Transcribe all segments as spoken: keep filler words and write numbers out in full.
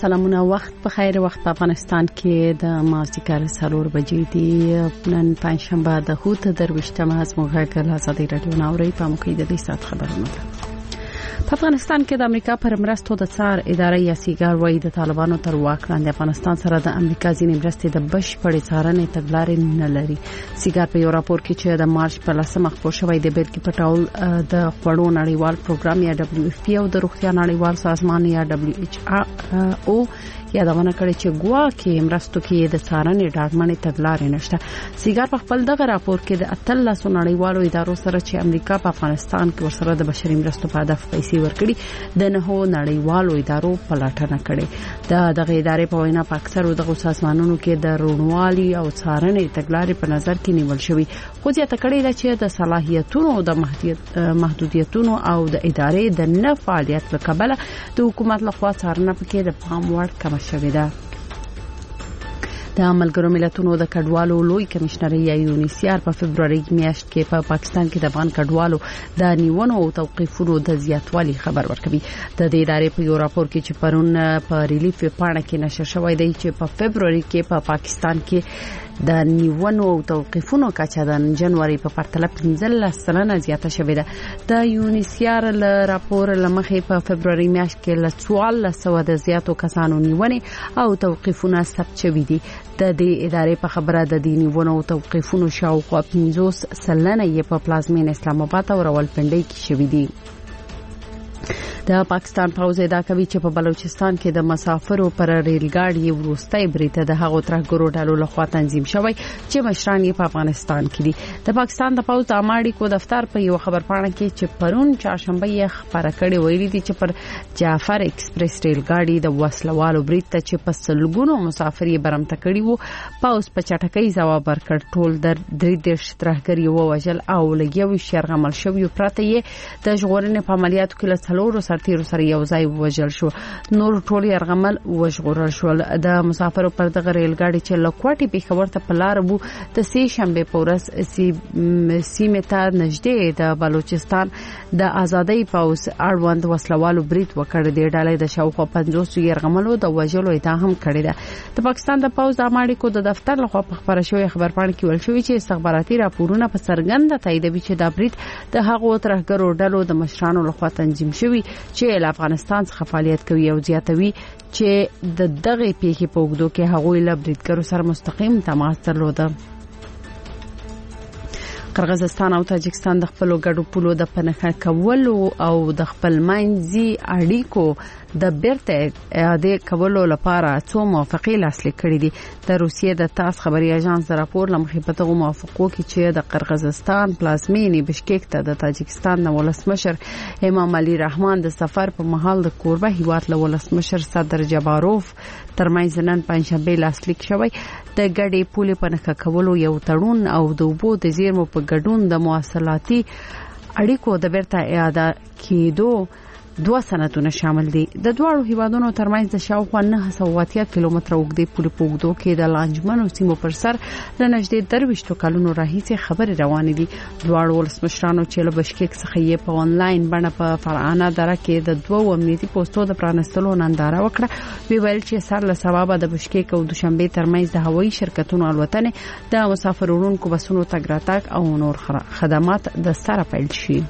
سلامونه وخت په خیر. وخت په افغانستان کې د مازدیګر څلور بجې دی. نن پنځشنبه د هوت درويشتمه از موږ آزادي رادیو ناوړي په موقع د دې سات خبرونه. په افغانستان کې د امریکا پر مرستو د څار ادارې یا سیګار وایي د طالبانو تر واک لاندې افغانستان سره د امریکا ځینې مرستې د بشپړې څارنې تګلارې نه لري. سیګار په یو راپور کې چې د مارچ په لسمه خپور شوی د بیلګې په ډول د خوړو نړیوال پروګرام یا دبليو اف پی او د روغتیا نړیوال سازمان یا دبليو ایچ او یادونه کړې چې ګواکې مرستو کې د څارنې ډاډمنې تګلارې نشته. سیګار په خپل دغه راپور کې د اتلس نړیوالو ادارو سره چې امریکا په افغانستان کې ورسره د بشري مرستو په هدف پیسې ورکړي د نهو نړیوالو ادارو پلټنه کړې. د دغه ادارې په وینا په اکثرو دغه سازمانونو کې د روڼوالي او څارنې تګلارې په نظر کې نیول شوی، خو زیاته کړې ده چې د صلاحیتونو د محدودیتونو او د ادارې د نه فعالیت له کبله د حکومت لخوا څارنه پکې د پام وړ کم شوې ده. د ملګرو ملتونو د کډوالو لوی کمشنر یا یونیسیار په فبرवरी میاشت کې په پا پاکستان کې د افغان کډوالو د نیونو او توقیفونو د زیاتوالي خبر ورکوي. د دې ادارې په یو راپور کې چې پرون په ریلیف پاڼه کې نشر شوی دی چې په فبرवरी کې په پا پاکستان کې د نیونو او توقیفونو کچه د جنوري په پرتله پنځلس سلنه زیاته شوې ده. د یونیسیار ل راپور لمخې په فبرवरी میاشت کې ل څوارلس سوه د زیاتو کسانو نیونې او توقیفونه ثبت شوي دي. د دې ادارې په خبره د دې نیونو او توقیفونو شاوخوا پنځوس سلنه یې په پلازمین اسلام آباد او راولپنډي کې شوي دي. د پاکستان پوځ ادعا کوي چې په بلوچستان کې د مسافرو پر ریل ګاډي وروستۍ بریته د هغو ترهګرو ډلو لخوا تنظیم شوی چې مشران یې په افغانستان کې دي. د پاکستان د پوځ عامه اړیکو دفتر په یو خبرپاڼه کې چې پرون چهارشنبه یې خبره کړې ویلي دي چې پر جعفر ایکسپریس ریل ګاډي د وسلوالو بریته چې په سلګونو مسافر یې برمته کړي وو، پوځ په چټکۍ ځواب ورکړ. ټول در درې دیرش ترهګر یې ووژل او لګیوي شرغمل شوی پراته یې د ژغورنې په عملیاتو کې له څلورو سرتیرو سره یو ځای وژل شو. نور ټول يرغمل وژغورل شول. د مسافرو پر دغه ریل ګاډي چې لکوټي پیښور ته په لار وو د سې شنبه په ورځ سیمه ته نږدې د بلوچستان د ازادۍ پوز اړوند وسلوالو برید وکړ. د ډالۍ د شاوخوا پنځوس يرغملو د وژلو ادعا هم کړې ده. د پاکستان د پوز د امریکو د دفتر لخوا په خبره شوی خبرپاڼه کې ویل شوی چې استخباراتي راپورونه په څرګنده تاییدوي چې د برید د هغو ترهګرو ډلو د مشرانو لخوا تنظیم شوی چې له افغانستان څخه فعالیت کوي او زیاتوي چې د دغه پیښې په وګړو کې هغوی له بریدګرو سره مستقیم تماس درلوده. قرغیزستان او تاجکستان د خپل ګډو پولو د پنهخه کولو او د خپل منځي اړیکو د بیرته اعاده کولو لپاره څو موافقې لاسلیک کړې دي. د روسیې د تاس خبري اژانس د راپور لمخې په دغه موافقو کې چې د قرغیزستان پلازمینې بشکیک ته د تاجکستان د ولسمشر امام علي رحمان د سفر په مهال د کوربه هیواد له ولسمشر صدر جباروف ترمنځ نن پنځشنبه لاسلیک شوی. د ګډې پولې پنهخه کولو یو تړون او د اوبو د زیرمو په ګډون د مواصلاتي اړیکو د بیرته اعاده کېدو دوه سنتونه شامل دي. د دواړو هیوادونو ترمنځ د شاوخوا نه سوه اتیا کیلومتره اوږدې پولې په اوږدو کې د لانجمنو سیمو پر سر له نږدې درویشتو کلونو راهیسې خبرې روانې دي. دواړو ولسمشرانو چې له بشکیک څخه یې په آنلاین بڼه په فرعانه دره کې د دوو امنیتي پوسټو د پرانستلو ننداره وکړه. وی ویل چې سر له سببه د بشکیک او دوشنبه ترمنځ د هوایي شرکتونو الوتنې د مسافرونکو بسونو تګ راتګ او نور خدمات د سره پیل شي.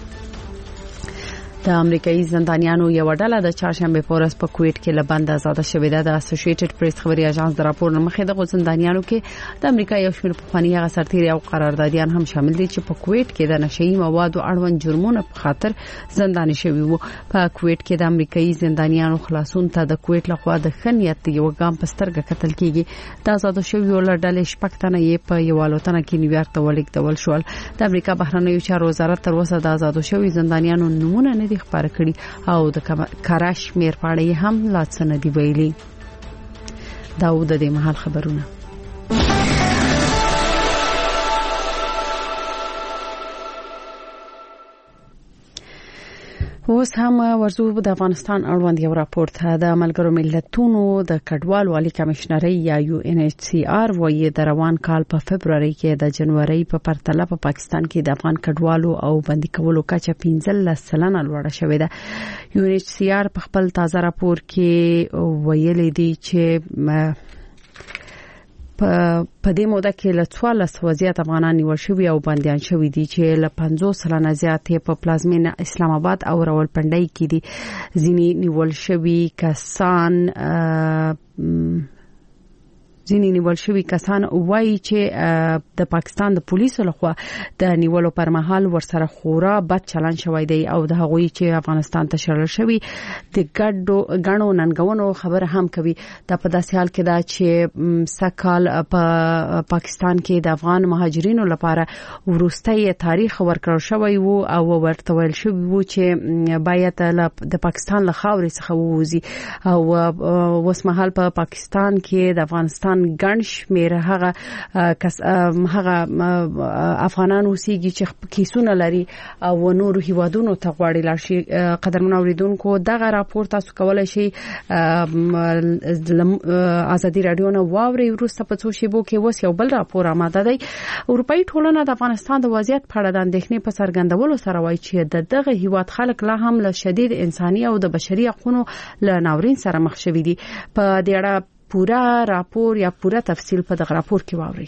د امریکایي زندانیانو یو ډله د چهارشنبه په ورځ په کویټ کې له بند آزاد شوې ده. د اسوسییټډ پریس خبري اژانس د راپور مخې د زندانیانو کې د امریکا یو شمېر پخواني هغه سرتیري او قراردادیان هم شامل دي چې په کویټ کې د نشئی موادو اړوند جرمونو په خاطر زنداني شوي وو. په کویټ کې د امریکایي زندانیانو خلاصون ته د کویټ لخوا د خنیت یو ګام په سترګه کتل کیږي. د آزاد شویو له ډلې شپږ تنه یې په یو الوتنه کې نیویارک ته ولیږدول شول. د امریکا بهرنیو چارو وزارت تر اوسه د آزاد شویو زندانیانو نمونه نه دي خبر کړي او د کراش میر پاړې هم لا څه نه دی ویلي. داود د محل خبرونه. اوس هم ورزو د افغانستان اړوند یو راپور ته د ملګرو ملتونو د کډوالو عالی کمشنري یا یو ان ایچ سی آر وایي د روان کال په فبرवरी کې د جنوري په پرتله په پاکستان کې د افغان کډوالو او بندي کولو کچه پنځلس سلنه لوړه شوې ده. یو ان ایچ سی آر په خپل تازه راپور کې ویلي دی چې په دې موده کې له څوارلس وزیات افغانان نیول شوي او بنديان شوي دي چې له پنځوس سلنه زیات په پلازمینه اسلام آباد او راولپنډي کې دي. ځینې نیول شوي کسان ځینې نیول شوي کسان وایي چې د پاکستان د پولیسو لخوا د نیولو پر مهال ورسره خورا بد چلن شوی دی او د هغوی چې افغانستان ته شړل شوي د ګډو غنو ننګونو خبره هم کوي. دا په داسې حال کې دا چې سکهال په پاکستان کې د افغان مهاجرینو لپاره ورستۍ تاریخ ورکړل شوی وو او ورته ویل شوی وو چې باید د پاکستان له خاورې څخه ووځي او اوس مهال په پاکستان کې د افغانستان ګڼ شمېر هغه کس هغه افغانان اوسېږي چې کیسونه لري او نور هیوادونو ته غواړي لاړ شي. قدرمن اوریدونکو دغه راپور تاسو کولای شئ ازادي رادیو نه واوري. وروسته په څو شیبو کې وس یو بل راپور آماده دی. اروپאי ټولنه د افغانستان د وضعیت په اړه د اندېښنې په څرګندولو سره وایي چې دغه هیواد خلک لا هم له شدید انساني او د بشري حقوقو له ناورین سره مخ شوي دي. په دې اړه پورا راپور یا پورا تفصیل په دغه راپور کې واوري.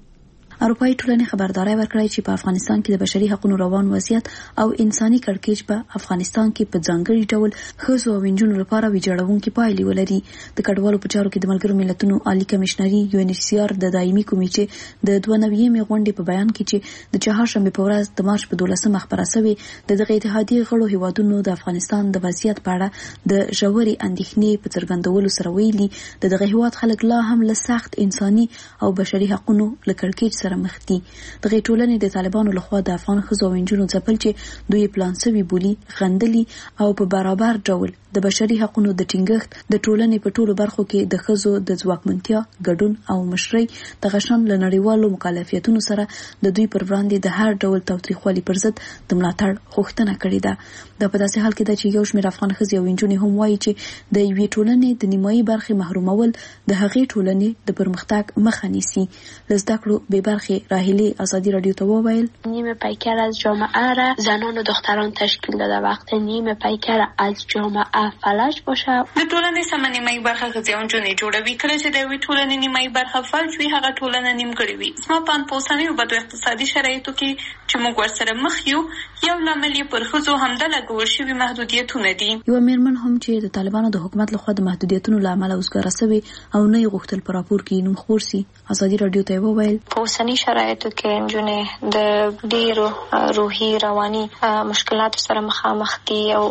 اروپאי ټولنې خبرداري ورکړې چې په افغانستان کې د بشري حقوقو روان وضعیت او انساني کړکېچ په افغانستان کې په ځانګړي ډول ښځو او نجونو لپاره ویجاړونکې پایلې ولري. د کډوالو په چارو کې د ملګرو ملتونو عالی کمشنري یو ان ایچ سی آر د دایمي کمیټې د دوه نوي غونډې په بیان کې چې د چهارشنبه په ورځ د مارچ په دولسمه خبره شوې د دغه اتحادیې غړو هیوادونو د افغانستان د وضعیت په اړه د ژورې اندېښنې په څرګندولو سره ویلي د دغه هیواد خلک لا هم له سخت انساني او بشري حقوقو له کړکېچ مخ دي. دغه ټولنې د طالبانو لخوا د افغان ښځو او نجونو ځپل چې دوی پلان سوي بولی غندلي او په برابر ډول د بشري حقوقو د ټینګښت د ټولنې په ټولو برخو کې د ښځو د ځواکمنتیا ګډون او مشرۍ د غشن له نړیوالو مکلفیتونو سره د دوی پر وړاندې د هر ډول تاوتریخوالي پر ضد د ملاتړ غوښتنه کړې ده. دا په داسې حال کې ده چې یو شمېر افغان ښځې او نجونې هم وایي چې د یوې ټولنې د نیمایي برخې محرومول د هغې ټولنې د پرمختګ مخه نیسي. له زده کړو بې برخې راهیلې ازادي رادیو ته وویل نیمه پیکر از جامعه را زنان و دختران تشکیل داده. وقت نیمه پیکر از جامعه فلج باشه د ټولنې سم نیمایي برخه ښځې او نجونې جوړوي. کله چې د یوې ټولنې نیمایي برخه فلج وي هغه ټولنه نیمګړې وي. زما په اند په اوسنیو بدو اقتصادي شرایطو کې چې موږ ورسره مخ یو یو لامل یې پر ښځو همدا لګول شوي محدودیتونه دي. یوه میرمن هم چې د طالبانو د حکومت لخوا د محدودیتونو له امله اوسګاره سوې او نه یې غوښتل په راپور کې نوم خپور سي ازادي رادیو ته وویل په اوسني شرایطو کې نجونې د ډېرو روحي رواني مشکلاتو سره مخامخ دي او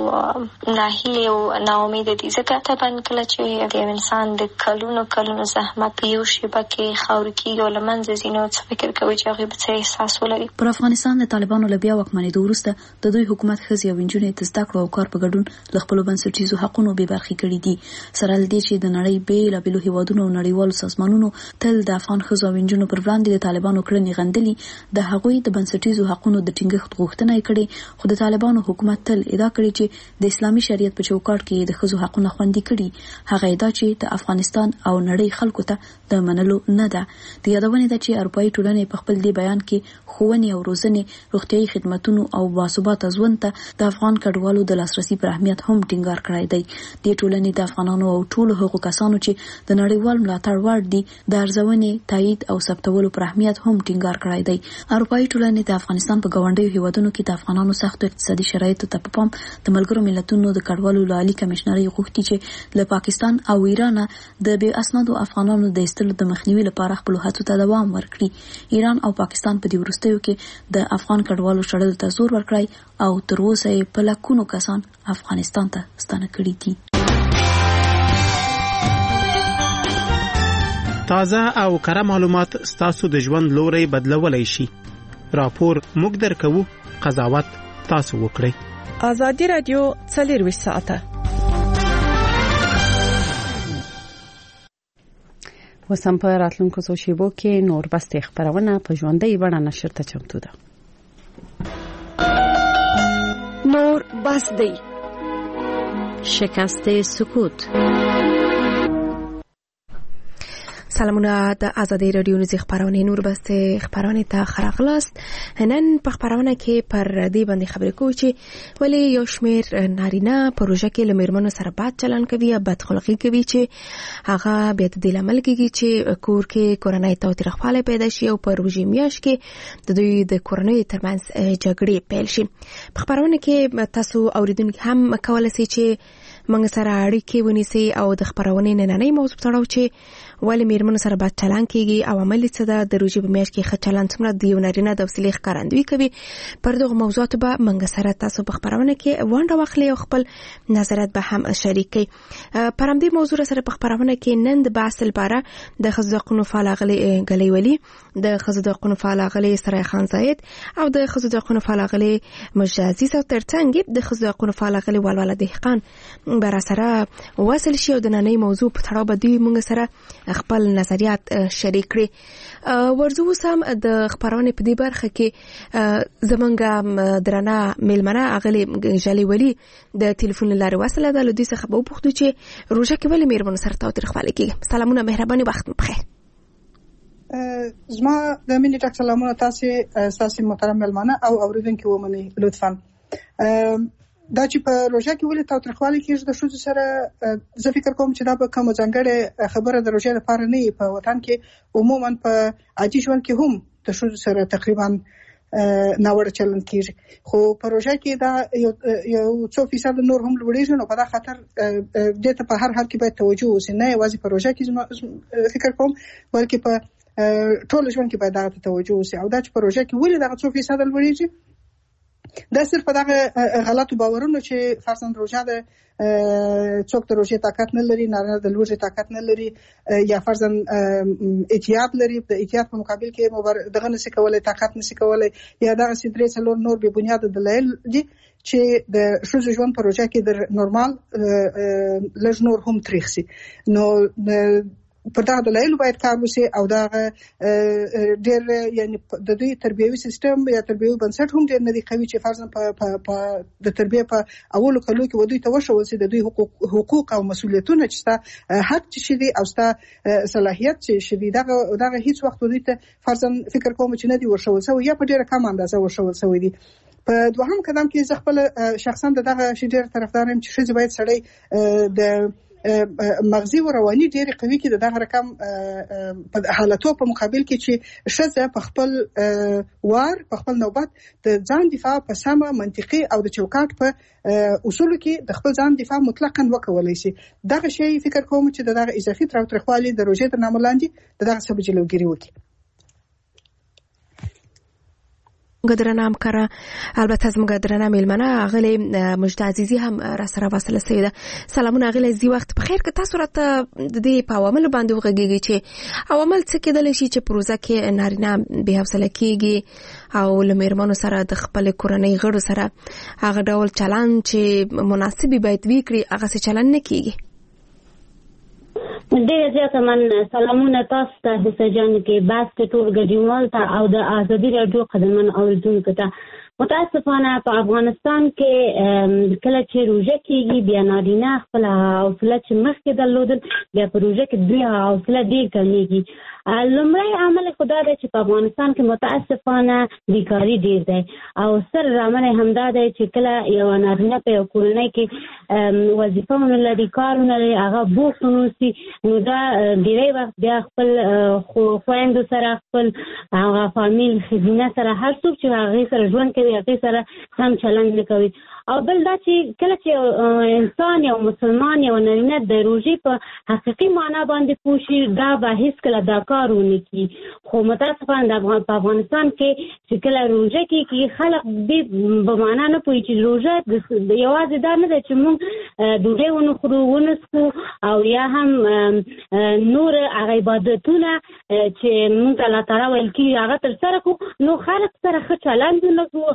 ناهیلې او ناامیده دي. ځکه طبعا کله چې د انسان د کلونو کلونو زحمت په یو شیبه کې خاورې کېږي او له منځه ځي نو څه فکر کوي چې هغوی به څه احساس ولري. پر افغانستان د طالبانو له بیا واکمنېدو وروسته د دوی حکومت ښځې او نجونې د زده کړو او کار په ګډون له خپلو بنسټیزو حقونو بې برخې کړي دي. سره له دې چې د نړۍ بېلابېلو هیوادونو او نړیوالو سازمانونو تل د افغان ښځو او نجونو پر وړاندې د طالبانو کړنې غندلي، د هغوی د بنسټیزو حقونو د ټینګښت غوښتنه یې کړې. خو د طالبانو حکومت تل ادعا کړې چې د اسلامي شریعت په چوکاټ کې د ښځو حقونه خوندي کړي. هغه ادعا چې د افغانستان او نړۍ خلکو ته د منلو نه ده. د یادونې ده چې اروپאי ټولنې په خپل دې بیان کې ښوونې او روزنې، روغتیايي خدماتونو او باثباته ژوند ته د افغان کډوالو د لاسرسي پر اهمیت هم ټینګار کړی دی. د ټولنې د افغانانو او ټولو هغو کسانو چې د نړیوال ملاتړ وړ دي د ارزونې، تایید او ثبتولو پر اهمیت هم ټینګار کړی دی. اروپאי ټولنې د افغانستان په ګاونډیو هیوادونو کې د افغانانو سختو اقتصادي شرایطو ته په پام د ملګرو ملتونو د کډوالو عالی کمشنري غوښتي چې له پاکستان او ایران د بې اسنادو افغانانو د ایستلو د مخنیوي لپاره خپل هڅو ته دوام ورکړي. ایران او پاکستان په دې وروستیو کې د افغان کډوالو شړلو ته زور ورکړی او تر اوسه یې په لکونو کسان افغانستان ته ستانه کړي دي. تازه او کره معلومات ستاسو د ژوند لوري بدلولای شي. راپور موږ درکو، قضاوت تاسو وکړئ. ازادي رادیو څلور ساعته وسم په راتلونکو څو شیبو کې نور بستې خبرونه په ژوندۍ بڼه نشر ته چمتو ده. نور بس دی شکست سکوت. سلامونه د ازادي رادیو نوزي خبرونه نور بسته خبرونه ته خراغلاست. نن په خبرونه کې پر دې باندې خبرې کوو چې ولی یو شمیر نارینه پروژه کې لمرمنو سره بد چلن کوي یا بد خلقي کوي چې هغه بیا د عمل کوي چې کور کې کورنۍ تاوتریخوالی پیدا شي او په روژې میاشت کې د دوی د کورنۍ ترمنځ جګړې پیل شي. په خبرونه کې تاسو اوریدونکو هم کولای شئ چې موږ سره اړیکې ونیسئ او د خبرونې نننۍ موضوع تړاو چې ولې میرمنو سره بد چلن کیږي او عملي څه ده د روژې په میاشت کې ښه چلن څومره د یو نارینه د حوصلې ښکارندویي کوي. پر دغو موضوعاتو به موږ سره تاسو په خبرونه کې ونډه واخلئ او خپل نظریات به هم شریک کړئ. پر همدې موضوع سره په خبرونه کې نن د بحث لپاره د ښځو د حقونو فعال اغلې ګلۍ ولي، د ښځو د حقونو فعال اغلې سرای خان زاید او د ښځو د حقونو فعال اغلې مجد عزیز او ترڅنګ د ښځو د حقونو فعال اغلې ولوله دهقان به را سره وصل شي او د نننۍ موضوع په تړاو به دوی موږ سره خپل نظریات شریک کړي. ورځو سم د خبرونه په دې برخه کې زمونږ درنه میلمنه اغلې جلي ولی د ټلیفون لارې وصله ده. له دې څخه به وپوښتو چې روژه کې ولې میرمنو سره تاوتریخوالی کیږي. سلامونه، مهرباني، وخت مو بخیر. زما د مینې ډک سلامونه تاسو تاسو محترم میلمنه او اوریدونکو ومني لطفا. دا چې په روژه کې ولې تاوتریخوالی کیږي د ښځو سره، زه فکر کوم چې دا به کومه ځانګړې خبره د روژې لپاره نه وي. په وطن کې عموما په عادي ژوند کې هم د ښځو سره تقریبا ناوړه چلند کیږي، خو په روژه کې دا یو یو څو فیصد نور هم لوړیږي. نو په دا خاطر دې ته په هر حال کې باید توجه وشي، نه یوازې په روژه کې فکر کوم بلکې په ټول ژوند کې باید دا ته توجه وشي. او دا چې په روژه کې ولې دا څو فیصد لوړیږي، دا صرف په دغه غلطو باورونو چې فرضاً روژه ده څوک د روژې طاقت نه لري، نارینه د لوږې طاقت نه لري، یا فرضاً احتیاط لري، د احتیاط په مقابل کې دغه نشي کولای، طاقت نشي کولای، یا دغه سي درې څلور نور بې بنیاده دلایل دي چې د ښځو ژوند په روژه کې د نورمال لږ نور هم تریخ شي. نو په دغه دلایل باید کار وشي او دا ډېر یعنی د دوی تربیوي سیستم یا تربیوي بنسټ هم ډېر نه دی قوي چې فرضاً په په د تربیه په اولو کلو کې ودوی ته وښول شي د دوی حقوق حقوق او مسؤلیتونه چې ستا حق چې دي او ستا صلاحیت چې دي. دغه دغه هیڅ وخت دوی ته فرضاً فکر کوم چې نه دی ورښول شوی یا په ډېره کم اندازه ورښول شوی دی. په دوهم قدم کې زه خپل شخصاً دغه شی ډېر طرفدار یم چې ښځې باید سړی د مغزي او رواني ډېر قوي کې دغه رقم په حالتو په مقابل کې چې ښځه په خپل وار په خپل نوبت د ځان دفاع په سمه منطقي او د چوکاټ په اصول کې د خپل ځان دفاع مطلقاً وکولای شي. دغه شی فکر کوم چې دغه اضافي تاوتریخوالی د روژې تر نامه لاندې دغه سبب جلوګیري وکړي. ګدرنه همکاره البته زموږ درنه میلمنه اغلې مجد عزیزي هم را سره وصله سوې ده. سلامونه اغلې، زی وخت په خیر. که تاسو راته د دې په عواملو باندې وغږیږئ چې عوامل څه کېدلی شي چې په روژه کې نارینه بې حوصله کېږي او له میرمنو سره د خپلې کورنۍ غړو سره هغه ډول چلند چې مناسبي باید وکړي هغسې چلند نه کېږي. ډېر زیات من سلامونه تاسو ته حسه جان کې بس ټول ګډیوال ته او د ازادي راډیو قدمن اوریدونکو ته. متاسفانه په افغانستان کې کله چې روژه کېږي بیا نارینه خپل حوصله چې مخکې درلودل بیا په روژه کې دوی حوصله ډېر کمیږي. لومړی عامل خدا دی چې په افغانستان کې متاسفانه بیکاري ډېر دی او سر عامل همدا دی چې کله یو نارینه په یو کورنۍ کې وظیفه ونه لري، کار ونه لري، هغه بوخت ونوسي، نو دا ډېری وخت بیا خپل خویندو سره خپل هغه فامیل ښځینه سره هر څوک چې هغې سره ژوند کوي هغې سره سم چلند نه کوي. او بل دا چې کله چې انسان یو مسلمان یو نارینه د روژې په حقیقي معنا باندې پوه شي دا به هېڅکله دا کار ونه کړي. خو متاسفانه په افغانستان کې چې کله روژه کېږي خلک دې په معنا نه پوهېږي چې روژه یوازې دا نه ده چې موږ ډوډۍ ونه خورو ونه څښو او یا هم نور هغه عبادتونه چې موږ ته الله تعالی ویل کېږي هغه ترسره کړو، نو خلک سره ښه چلند ونه کړو،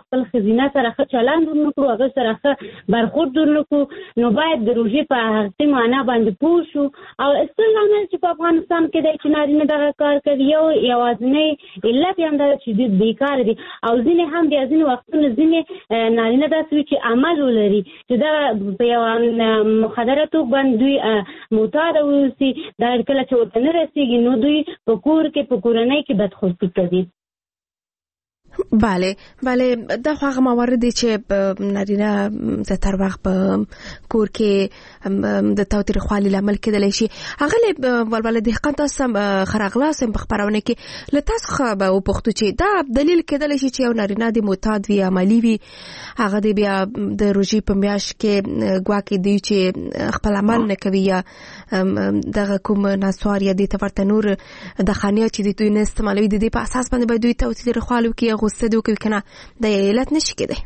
خپل خزینه سره ښه چلند ونکړو، هغه سره ښه برخورد ونکړو، نو باید د روژې په حقیقي معنا باندې پوه شو. او ستر لامل چې په افغانستان کې دی چې نارینه دغه کار کوي، یو یوازینی علت یې هم دا چې دوی بیکاره دي، او ځینې هم بیا ځینې وختونه ځینې نارینه داسې وي چې عمل ولري چې دا په یوه مخدره توګه باندې دوی معتاده واوسي، دا کله چې ورته نه رسېږي نو دوی په کور کې په کورنۍ کې بدخلقي کوي. بله بله دا خو هغه موارد دي چې نارینه زیاتره وخت په کور کې د تاوتریخوالي لامل کېدلی شي. هغه ولوله دهقان تاسو خراغلاس په خبرونه کې له تاسو خو به وپوښتو چې دا دلیل کېدلی شي چې یو نارینه د معتاد وي، عملي وي، هغه دی بیا د روژې په میاشت کې ګواکې دی چې خپل عمل نه کوي یا دغه کوم نسوار یا دې ته ورته نور د خانیات چې دوی نه استعمالوي، د دې په اساس باندې باید دوی تاوتریخوالي وکړي، غوسه دې وکړي کنه د علت نشي کېدی.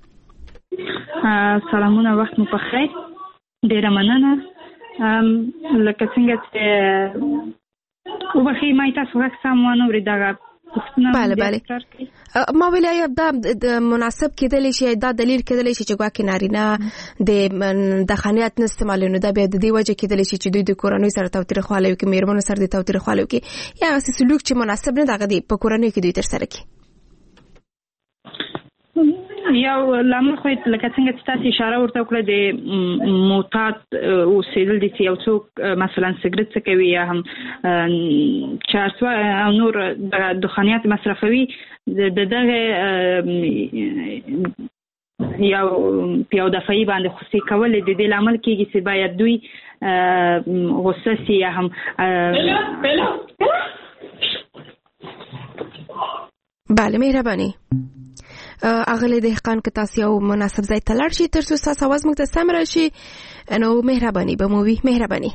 سلامونه، وخت مو په خیر. ډیره مننه. لکه څنګه چې وبخښئ ما تاسو غږ سم ونه اورېد، دغه بله بله ما ویل دا د مناسب کېدلی شي، دا دلیل کېدلی شي چې ګواکې نارینه د خانیات نه استعمالوي، نو دا بیا د دې وجه کېدلی شي چې دوی د کورنۍ سره تاوتریخوالی وکړي، مېرمنو سره د تاوتریخوالی وکړي، یا هغسې سلوک چې مناسب نه دغه دی په کورنۍ کې دوی ترسره کړي. یو لامل خو لکه څنګه چې تاسو اشاره ورته وکړه د معتاد اوسېدل دي چې یو څوک مثلا سګرټ څکوي یا هم چرس او نور دخانیات مصرفوي، د دغه یو پیاو دفاعي باندې خصوصي کول د دې لامل کېږي چې باید دوی غصه سي یا هم بله مهرباني اغلی دهقان که تاسو یو مناسب ځای ته لاړ شئ تر څو ستاسو اواز موږ ته سم راشي، نو مهرباني به مو وي. مهرباني.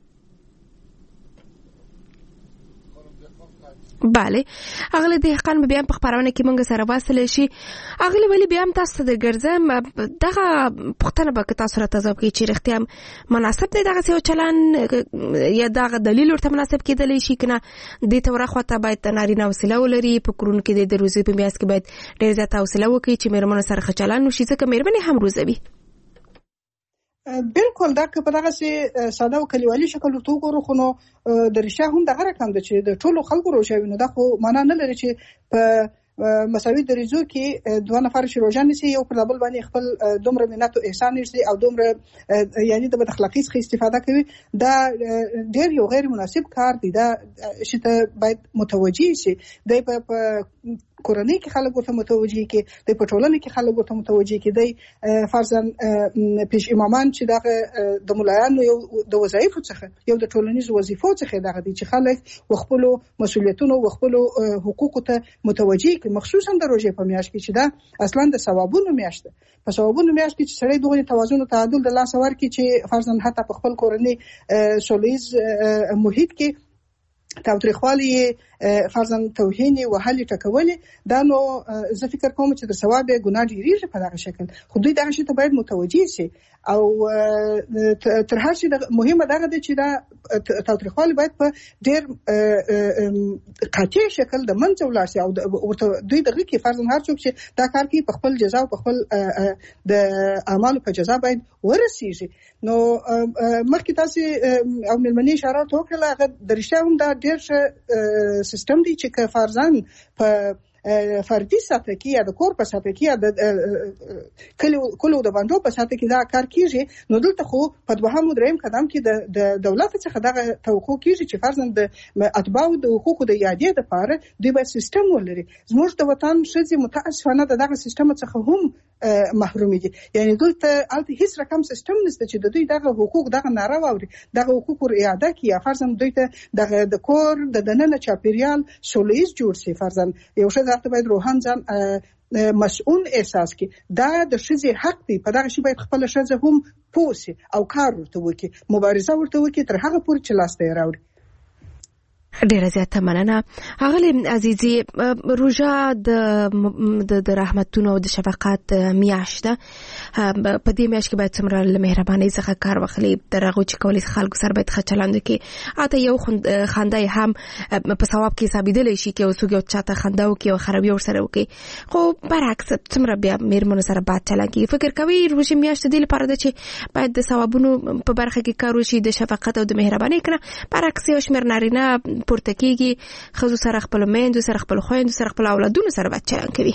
بله اغلی دهقان به بیا په خبرونه کې موږ سره واصل شي. اغلی ولی بیا هم تاسو ته درګرځم دغه پوښتنه به تاسو راته ځواب کوي چې رښتیا مناسب دی دغه یو چلن یا دغه دلیل ورته مناسب کېدلی شي کنه دې ته ورخواته باید نارینه حوصله ولري، په کورونو کې د روزي په میاشت کې باید ډېر زیاته حوصله وکړي چې مېرمنو سره ښه چلند وشي، ځکه مېرمنې هم روزوي. بالکل دا که په دغه سي ساده او کلیوالي شکل ورته وګورو، خو نو د رښتیا هم دغه رقم ده چې د ټولو خلکو روژه وي، نو دا خو معنا نه لري چې په مساوي دریځو کې دوه نفر چې روژه نیسي یو پر بل باندې خپل دومره منت او احسان نیسي او دومره یعنی د بد اخلاقی څخه استفاده کوي. دا ډېر یو غیر مناسب کار دی، دا چې ته باید متوجي شي. د په کورنۍ کې خلک ورته متوجي کې، د پټولنې کې خلک ورته متوجي کې، د فرضاً پیش امامان چې دغه د مولایانو یو د وظایفو څخه یو د ټولنیزو وظیفو څخه دغه دي چې خلک خپل مسؤلیتونو او خپل حقوقو ته متوجي کې، مخصوصا د روژې په میاشت کې چې دا اصلا د ثوابونو میاشت ده. په ثوابونو میاشت کې چې سړی دغه توازن او تعادل د لاس ور کې چې فرضاً حتی په خپل کورنۍ سولیز محیط کې تاوتریخوالی فرضاً توهین وهل ټکول، دا نو زه فکر کوم چې د ثواب ګناه ډیریږي په دغه شکل، خو دوی دغه شی ته باید متوجي شي. او تر هر شي مهمه دغه دی چې دا تاوتریخوالی باید په ډیر قاطع شکل د منځ ولاړ شي، او دوی دغه کې فرضاً هر څوک چې دا کار کوي په خپل جزا او په خپل د اعمالو په جزا باید ورسیږي. نو مخکې تاسو او ملمنې اشاره وکړه، هغه د رښتیا هم دا ډیر ښه سیستم دی چې که فرضاً په فردي سطح کې یا د کور په سطح کې یا د کلو د باندو په سطح کې دا کار کیږي، نو دلته خو په دوهم او دریم قدم کې د دولت څخه دغه توقع کیږي چې فرضاً د اتباعو د حقوقو د یادې لپاره دوی باید سیستم ولري. زموږ د وطن ښځې متاسفانه د دغه سیستم څخه هم محروم دي، یعنی دلته الته هیڅ رقم سیستم نشته چې د دوی دغه حقوق دغه ناره واوري، دغه حقوق رعایت کړي، یا فرضاً دوی ته دغه د کور د دننه چاپیریال سولیز جوړ شي. فرضاً یو ښځه ته باید روحان ځان مسؤل احساس کی، دا د ښځې حق دی، په دغه شی باید خپل ښځه هم پوه شي او کار ورته وکړي، مبارزه ورته وکړي تر هغه پورې چې لاس ته راوړي. ډیره زیاته مننه. اغلی عزیزي، روژه د د رحمتونو او د شفقت میاشت ده. په دې میاشت کې باید څومره له مهربانۍ څخه کار واخلي، د هغو چې کولی خلکو سره باید ښه چلند وکړي. حتی یو خندا هم په ثواب کې حسابېدلی شي که یو څوک یو چاته خندا وکړي او خرابي ورسره وکړي. خو برعکس څومره بیا مېرمنو سره بد چلند کېږي. فکر کوي روژې میاشت د دې لپاره ده چې باید د ثوابونو په برخه کې کار وشي، د شفقت او د مهربانۍ کنه. برعکس یو شمېر نارینه پورته کېږي، ښځو سره خپلو میندو سره خپلو خویندو سره خپلو اولادونو سره بد چلند کوي.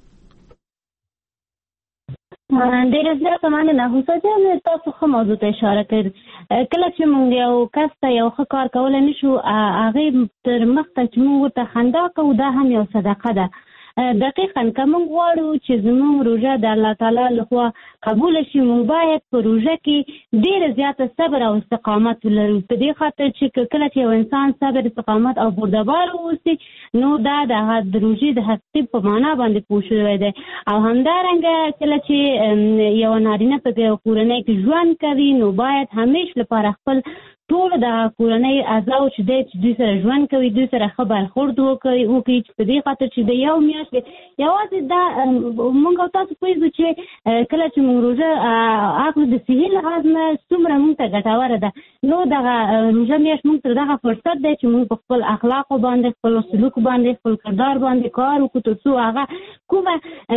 ډېره زیاته مننه. حسه جان، تاسو ښه موضوع ته اشاره کړې. کله چې موږ یو کس ته یو ښه کار کولی نه شو، هغې تر مخته چې موږ ورته خندا کوو، دا هم یو صدقه ده. دقیقاً که موږ غواړو چې زموږ روژه د الله تعالی لخوا قبول شي، موږ باید په روژه کې ډېره زیاته صبر او استقامت ولرو. په دې خاطر چې کله چې یو انسان صبر، استقامت او بردبار واوسي، نو دا د روژې د حقیقي په معنا باندې پوه شوی دی. او همدارنګه کله چې یو نارینه په کورنۍ کې ژوند کوي، نو باید همیش لپاره خپل ټول د کورنۍ اعضاو چې دی چې دوی سره ژوند کوي، دوی سره ښه برخورد وکړي وکړي چې په دې خاطر چې د یو میاشت یوازې دا موږ او تاسو پوهېږو چې کله چې موږ روژه اخلو د صحي لحاظ نه څومره موږ ته ګټوره ده. نو دغه روژه میاشت موږ ته دغه فرصت دی چې موږ په خپل اخلاقو باندې، خپل سلوک باندې، خپل کردار باندې کار وکړو، تر څو هغه کومه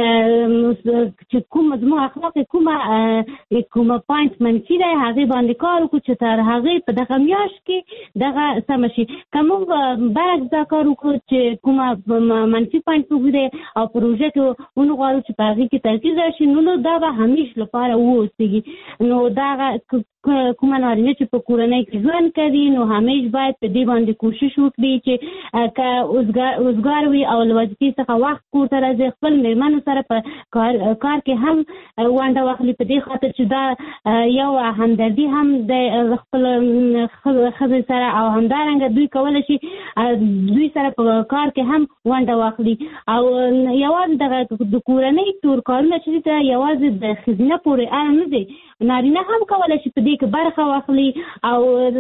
چې کومه زموږ اخلاق کومه کومه پوینټ منفي دی، هغې باندې کار وکړو چې تر هغې په دغه میاشت کې دغه سمه شي. که موږ برعکس دا کار وکړو چې کومه منفي پوینټ وګورو او په روژه کې ونه غواړو چې په هغې کې ترکیز راشي، نو دا به همیش لپاره واوسېږي. نو دغه کومه نارینه چې په کورنۍ کې ژوند کوي، نو همیش باید په دې باندې کوشش وکړي چې که اوزګار وي او له وظیفې څخه وخت کور ته راځي، خپل مېرمنو سره په کار کار کې هم ونډه واخلي. په دې خاطر چې دا یو همدردي هم د خپل ښځې سره، او همدارنګه دوی کولی شي دوی سره په کار کې هم ونډه واخلي. او یوازې دغه د کورنۍ ټول کارونه چې دي یوازې د ښځینه پورې اړه نه دی، نارینه هم کولی شي په دې کې برخه واخلي. او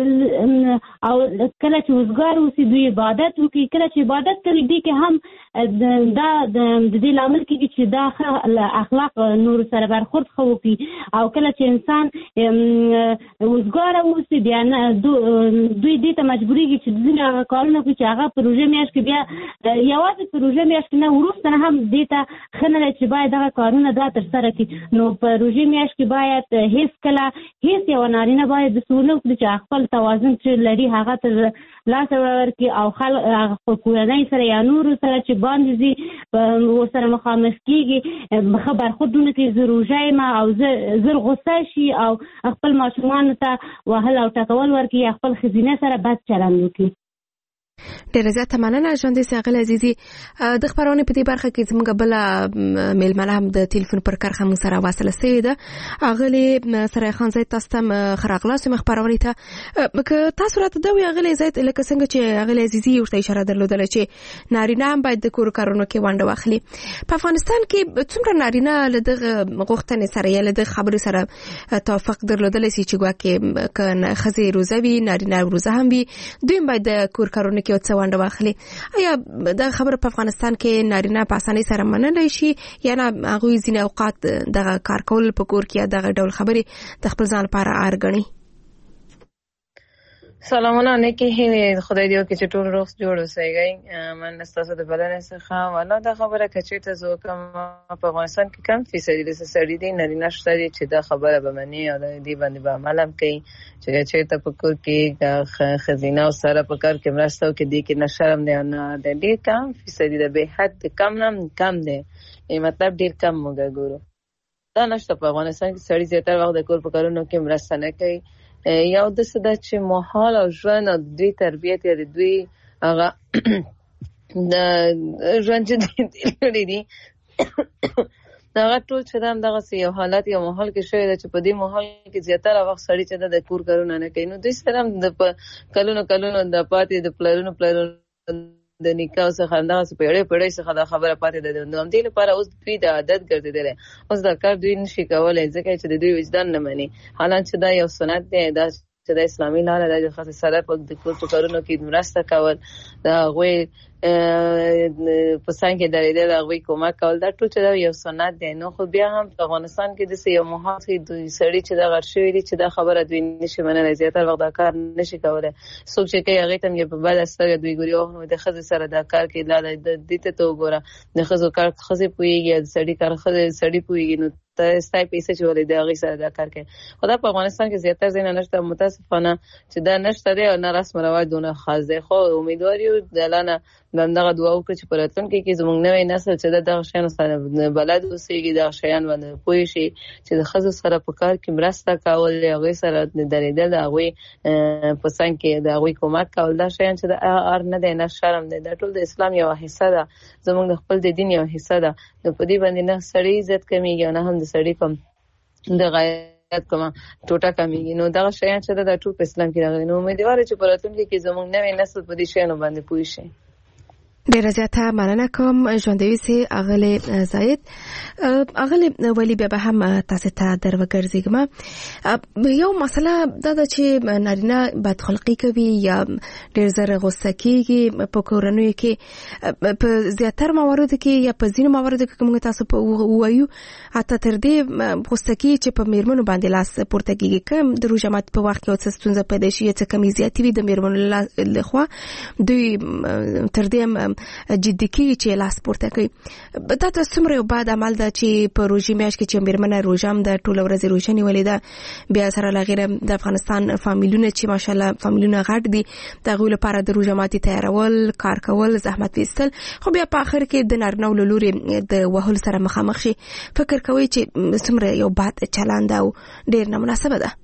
او کله چې وزګار اوسي، دوی عبادت وکړي. کله چې عبادت کوي، دې کې هم دا د دې لامل کېږي چې دا اخلاق نور سره برخورد ښه وکړي. او کله چې انسان وزګار اوسي، بیا دوی دې ته مجبورېږي چې ځینې هغه کارونه کوي چې هغه په روژه میاشت کې بیا یوازې په روژه میاشت کې نه، وروسته هم دې ته ښه نه دی چې باید دغه کارونه دا ترسره کړي. نو په روژې میاشت کې باید هیڅ کله هیڅ یو نارینه باید داسې ونه وکړي چې خپل توازن چې لري هغه تر لاسه ورکړي، او خپل کورنۍ سره یا نورو سره چې باندې ځي ورسره مخامخ کېږي، ښه برخوردونه کوي. زه روژه یم او زر غصه شي او خپل ماشومانو ته وهل او ټکول ورکړي، یا خپل ښځینه سره بد چلند وکړي. ډیره زیاته مننه ژوندۍ اغلې عزیزي. د خبرونې په دې برخه کې زموږ بل میلمنه هم د ټلیفون پر کرښه مو سره واصله سوې ده. اغلې سره خان زید تاسو ته خراغلاس مخبرونې ته که تاسو راته دا وی اغلې زید لکه څنګه چې اغلې عزیزي ورته اشاره درلودله چې نارینه هم باید د کور کارونو کې ونډه واخلي. په افغانستان کې څومره نارینه له دغه غوښتنې سره یا له دغه خبرې سره توافق درلودلی سي چې ګواکې که ښځې روزه وي، نارینه روزه هم وي، دوی باید د کور کارونو کې څه ونډه واخلي. آیا دا خبره په افغانستان کې نارینه په اسانۍ سره منلی شي یا نه هغوی ځینې اوقات دغه کار کول په کور کې یا دغه ډول خبرې د خپل ځان لپاره عار ګڼي؟ سلامونه نیکی هیلې خدای دې وکړي چې ټول روغ جوړ اوسئ. من ستاسو د بلنې څخه والا دا خبره که چېرته زه وکړم په افغانستان کې کم فیصدي داسې سړي دي نارینه شته دي چې دا خبره به مني او د دې باندې به عمل هم کوي چې که چېرته په کور کې ښځینه او سره په کار کې مرسته وکړي، دې کې نه شرم دی او نه دی. ډېر کم فیصدي ده، بې حد کم نه کم دی، مطلب ډېر کم موږ ګورو. دا نشته په افغانستان کې سړي زیاتره وخت د کور په کارونو کې مرسته نه کوي. یو داسې ده چې ماحول او ژوند او دوی تربیت یا د دوی هغه د ژوند چې دوی لري دي هغه ټول چې دا همدغسې یو حالت یا ماحول کې شوی ده چې په دې ماحول کې زیاتره وخت سړي چې ده د کور کارونه نه کوي. نو دوی سره هم د په کلونو کلونو د پاتې د پلرونو پلرونو د نکاح څخه همدغسې پیړۍ پیړۍ څخه دا خبره پاتې ده. د همدې لپاره اوس دوی د عادت ګرځېدلی، اوس دا کار دوی نشي کولی ځکه چې د دوی وجدان نه مني. حالان چې دا یو سنت دی، دا چې د اسلامي لاره د خاص سره په د کوټو کارونو کې مرسته کول دا غوي په څنګه کې درېدل دا غوي کومک کول دا ټول چې دا یو سنت دی نو خو بیا هم په افغانستان کې د یو محافظ دوی سړی چې دا غرشوي دي چې دا خبره دوی نشي منلای زیاتره وخت دا کار نشي کولای څوک چې کوي هغه ته یې په بل استګ دوی ګوري او نو د خزه سره دا کار کې لا د دې ته وګوره د خزو کار خزه پويږي د سړی کار خزه سړی پويږي نو ته ستای پیسې چې ولې دا غي سره دا کار کوي خدا په افغانستان کې زیاتره زین نشته متاسفانه چې دا نشته دی او نه رسم رواج دونه خاص دی خو امیدوار یو دلانه دغه دعا وکړي چې پراتون کې کې زموږ نوې نسل چې د شیانو سره بلد اوسېږي د شیان باندې پوي شي چې د خزو سره په کار کې مرسته کول هغه سره درېدل هغه په څنګه کې د هغه کومک کول دا شیان چې د ار نه دی نه شرم دی دا ټول د اسلام یو حصہ ده زموږ د خپل د دین یو حصہ ده نو په دې باندې نه سړی عزت کمیږي نه هم د سړی کوم د غیرت کوم ټوټه کمیږي نو دا شیان چې د ټول په اسلام کې راغلي نو امیدوار چې پراتون کې زموږ نوې نسل په دې شیانو باندې پوي شي ډیر زیاته مننه کوم ژوندوي سي اغلی زاید اغلی ولی به هم تاسو ته دروګرځګم یو مسله دا د چې نارینه بدخلقي کوي یا ډیر زره غوسه کیږي په کورنۍ کې په زیاتره مواردو کې یا په ځینو مواردو کې موږ تاسو په وایو اته تر دې غوسه کی چې په میرمنو باندې لاس پورته کیږي کوم د روجمات په وخت کې او څه ستونزه پیدا شي چې کمی زیاتی وي د میرمنو لخوا دوی تر دې جدي کیږي چې لاس پورته کوي دا تاسو څومره یو بد عمل ده چې په روژې میاشت کې چې میرمنه روژه هم د ټول ورځې روژه نیولې ده بیا سره لغیره د افغانستان فامیلونه چې ماشاءالله فامیلونه غټ دي د هغوی لپاره د روژه ماتي تیارول کار کول زحمت ویستل خو بیا په آخر کې د نارینه له لورې د وهلو سره مخامخ شي فکر کوي چې څومره یو بد چلند او ډېر نامناسبه ده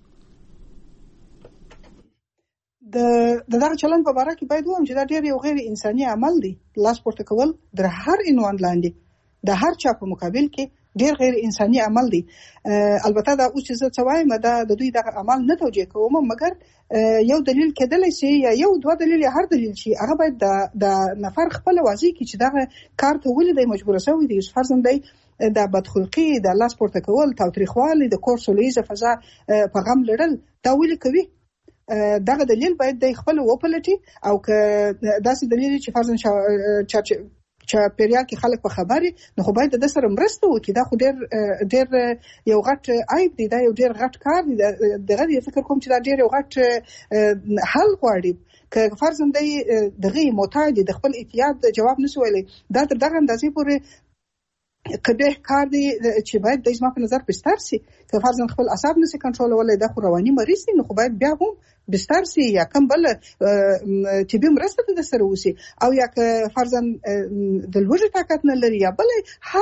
د دغه چلند په اړه کې باید وایم چې دا ډېر یو غیر انساني عمل دی لاس پورته کول د هر عنوان لاندې د هر چا په مقابل کې ډېر غیر انساني عمل دی البته دا اوس چې زه څه وایم دا د دوی دغه عمل نه توجیه کوم مګر یو دلیل کېدلی شي یا یو دوه دلیل هر دلیل شي هغه باید د د نفر خپل واضح کړي چې دغه کار ته ولې دی مجبور شوی دی فرضاً دی د بدخلقي د لاس پورته کول تاوتریخوالي د کور سولیزه فضا په غم لرل دا ولې کوي دغه دلیل باید د خپل وپلټي او که داسې دلیل چې فرضاً چې پیریال کې خلک په خبري نو خو باید د سره مرسته وکړي دا خو ډېر ډېر یو غټ عیب دی دا یو ډېر غټ کار دی دغه یې فکر کوم چې دا ډېر یو غټ حل غواړي که فرضاً دی دغه محتاج د خپل احتیاط جواب نشي ویلي دا تر دغه اندازې پورې کبه کار دی چې باید د اسما په نظر بستر سي که فرضاً خپل اعصاب نشي کنټرولولای د خو رواني مریض دي نو خو باید بیا هم بستر سي یا کوم بل طبي مرسته د سره وسی او یا که فرضاً د لوږې طاقت نه لري یا بل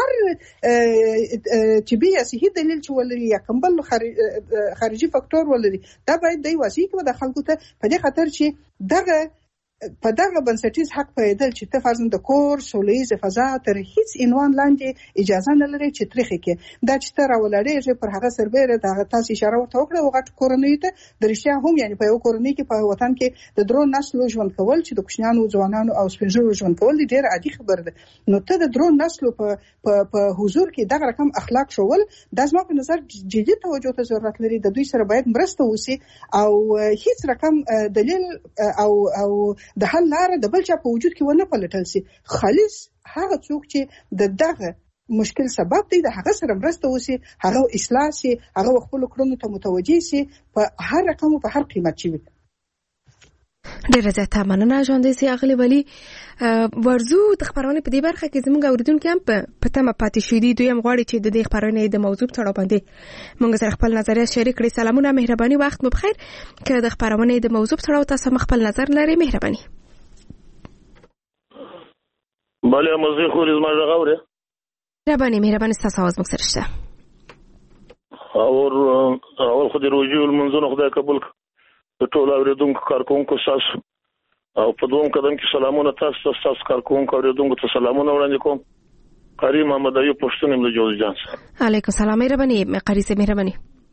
هر طبي یا صحي دلیل چې ولري یا کوم بل خارجي فاکتور ولري دا باید د واسي کې د خلکو ته په دې خاطر چې دغه په دغه بنسټیز حق پیدل چې ته فرضاً د کور سولیز فضا تر هیڅ عنوان لاندې اجازه نه لري چې تاریخ کې دا چې تر ولړې پر هغه سربېره د تاسو اشاره ورته وکړه وغټ کورنۍ ته د رښتیا هم یعنی په یو کورنۍ کې په وطن کې د درو نسلو ژوند کول چې د کوچنیانو ځوانانو او سپینږیرو ژوند کول ډېر عادي خبره ده نو ته د درو نسلو په په حضور کې دغه رقم اخلاق شول د زما په نظر جدي توجه ته ضرورت لري د دوی سره باید مرسته وسی او هیڅ رقم دلیل او او د حل لاره د بل چا په وجود کې ونه پلټل سي خالص هغه څوک چې د دغه مشکل سبب دی د هغه سره مرسته وسی هغه اصلاح سي هغه خپل کړنو ته متوجي سي په هر رقم او په هر قیمت چي ډیره زیاته مننه ژوندۍ سي اغلی ولی ورزو د خبرونه په دې برخه کې زموږ اوریدونکو هم په تمه پاتې شوي دي دوی هم غواړي چې د دې خبرونه د موضوع په اړه باندې موږ سره خپل نظریات شریک کړي سلامونه مهرباني وخت مو بخیر که د خبرونه د موضوع په اړه تاسو خپل نظر لرئ مهرباني بله موضوع خو زما غوړه مهرباني مهرباني تاسو आवाज موږ سره شته اور اول خو د روجي المنځونه خدای قبول د ټول اوریدونکو کارکونکو تاسو او په دوم قدم کې سلامونه تاسو تاسو کارکونکو اوریدونکو ته سلامونه وړاندې کوم قاری محمد ایوب پښتون له جوز جان علیکم سلام مهرباني قاری سه مهرباني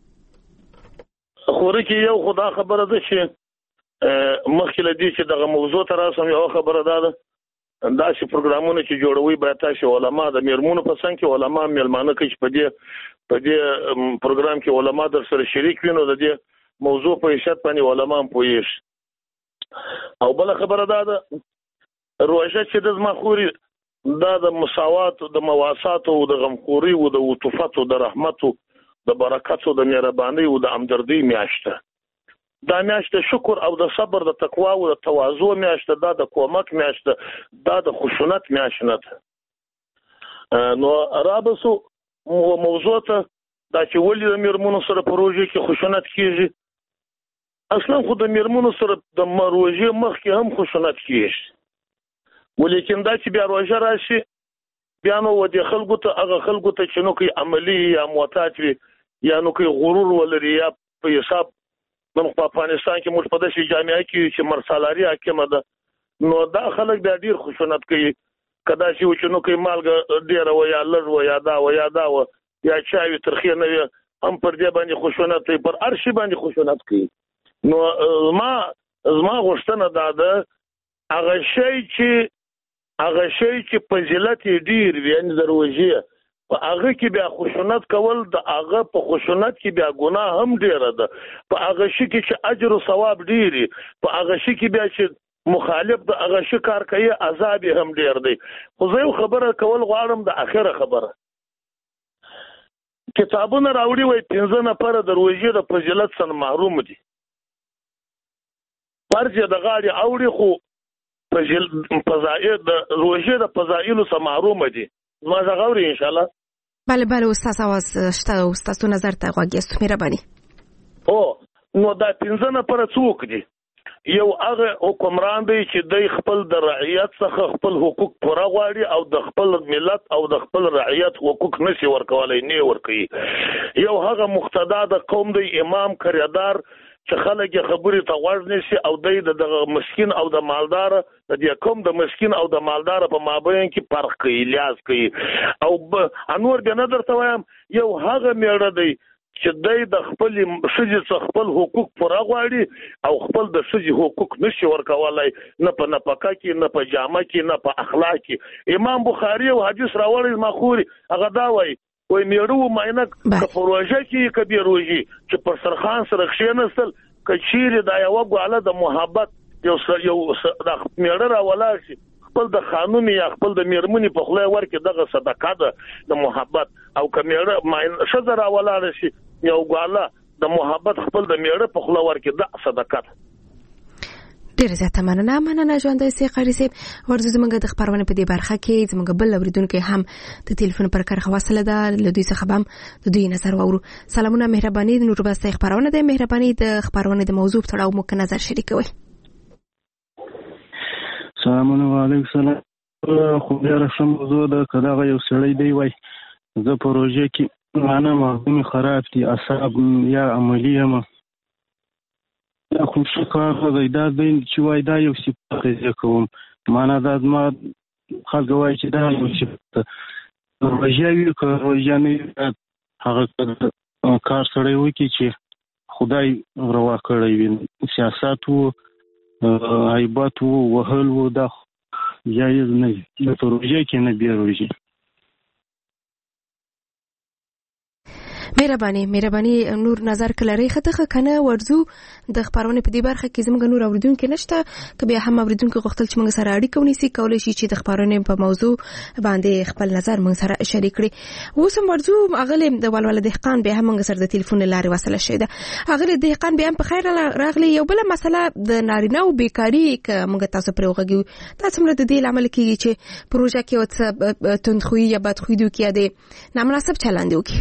خو رکی یو خدا خبره ده چې مخکې لدی چې دغه موضوع تر اوسه یو خبره ده دا چې پروګرامونه چې جوړوي باید تاسو علما د میرمنو په څنګه کې علما میلمانه کې په دې په دې پروګرام کې علما در سره شریک وینو د دې موضوع په حیثیت باندې علما هم پوهیږي. او بل خبره دا ده روژه چې د زما خوري دا د مساوات د مواسات او د غمخوري او د عطوفت او د رحمت او د برکت او د مهرباني او د همدردي میاشته. دا میاشته شکر او د صبر د تقوا او د تواضع میاشته، دا د کومک میاشته، دا د خشونت میاشته نه ده. نو رابسو موضوع ته دا چې ولې د میرمنو سره په روژه کې خشونت کیږي. اصلا خو د میرمنو سره د روژه مخکې هم خشونت کیږي، ولیکن دا چې بیا روژه راشي بیا نو د خلکو ته هغه خلکو ته چې نو کوي عملی یا معتاد وي یا نو کوي غرور ولري یا په حساب من په افغانستان کې موږ په داسې جامعه کې چې مرسالاري حاکمه ده، نو دا خلک بیا ډیر خشونت کوي. کدا چې نو کوي مالګه ډیره و یا لږ و یا دا و یا دا و یا چاوي ترخی نه وي هم پر دې باندې خشونت کوي، پر هر شي باندې خشونت کوي. نو ما زما غوښتنه دا ده هغه شی چې هغه شی چې فضیلت ډیر وي یعنې د روژې په هغه کې بیا خشونت کول د هغه په خشونت کې بیا ګناه هم ډیره ده، په هغه شي کې چې اجر او ثواب ډیری، په هغه شي کې بیا چې مخالف د هغه شي کار کوي عذاب هم ډیر دی. خو زه یو خبره کول غواړم د اخره خبره. کتابونه راوړي وای پنځه نفر د روژې د فضیلت څخه محروم دي، فرض د غاړي اوړي خو فضیل فضائل د روژې د فضایلو څخه محروم دي. ما زغوري ان شاء الله. بله بله استاد اواز شته، استاد نظر ته غواګیست مهرباني. او نو دا پنځه نفر څوک دي؟ یو هغه حکمران دی چې د خپل د رعیت څخه خپل حقوق پوره غواړي او د خپل ملت او د خپل رعیت حقوق نشي ورکولای نه ورکوي. یو هغه مقتدا د قوم دی امام کریدار چې خلک خبرې ته غوږ نشي او د مسکین او د مالدار د دې قوم د مسکین او د مالدار په مابین کې فرق کوي، لیاز کوي. او انور به نه درته وایم یو هغه میړه دی چې د خپل شجې څخه خپل حقوق پوره غواړي او خپل د شجې حقوق نشي ورکولای، نه په نفقه کې نه په جامه کې نه په اخلاق کې. امام بخاری او حدیث راوړی مخوري هغه دا وایي وای میړو ماینه کفروجه کې کبي روجي چې پر سرخان سره خښینستل کچیر دا یو غواله د محبت یو یو د میړه راولا شي خپل د قانون یا خپل د میرمنې په خله ورکه دغه صدقه ده د محبت او کمیړه ماینه شذ راولا شي یو غواله د محبت خپل د میړه په خله ورکه د صدقه ده. ډیره زیاته مننه مننه ژوندۍ سي قاری صاحب. ورته زمونږ د خبرونه په دې برخه کې زمونږ بل اوریدونکو هم د ټلیفون پر کار خواصله ده له دوی څخه هم د دوی نظر واورو. سلامونه مهرباني د نور بس خبرونه ده مهرباني د خبرونه د موضوع تړاو مو که نظر شریکوي. سلامونه وعلیکم السلام. خو بیا رسم موضوع ده کداغه یو سړی دی وای زه پروژه کې معنا مهمه خراب دي اصحاب یا عملی هم خو څه کار غوړي دا دین چې وای دا یو صفت دی کوم معنا دا ما خلک وای چې دا یو صفت روژاوی که روژانه هغه کار سره وي چې خدای روا کړی وي سیاست وو عیبات وو وهل وو دا جایز نه د روژې کې نه بیا روژې. مهرباني مهرباني نور نظر کلري خطه کنه ورزو د خبرونه په دې برخه کې زموږ نور اوریدونکو نشته که بیا هم اوریدونکو غوښتل چې موږ سره اړیکه ونیسي کولای شي چې د خبرونه په موضوع باندې خپل نظر موږ سره شریک کړي. اوس هم ورزو اغله د ولول دهقان به هم موږ سره د ټلیفون لارې وصله شوی ده. اغله دهقان به هم په خیر راغلي. یو بل مسله د نارینه او بیکاری که موږ تاسو پر وغږیو تاسو موږ د دې عمل کېږي چې پروژه کې او تندخوي یا بدخوي دوی کې ده نامناسب چلند وکړي.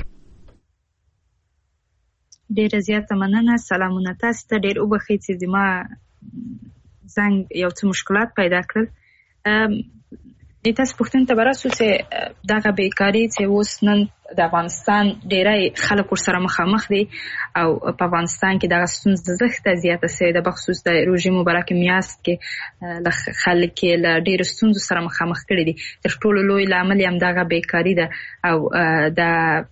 ډیره زیاته مننه. سلامونه تاسو ته. ډیر وبخښئ چې زما زنګ یو څه مشکلات پیدا کړل. د تاسو پوښتنې ته ورسو چې دغه بیکاری چې اوس نن د افغانستان ډیری خلک ورسره مخامخ دي او په افغانستان کې دغه ستونزه زښته زیاته شوې ده، بخصوص د روژې مبارکې میاشت کې خلک له ډیرو ستونزو سره مخامخ کړي دي. تر ټولو لوی لامل یې همدغه بیکاري ده او د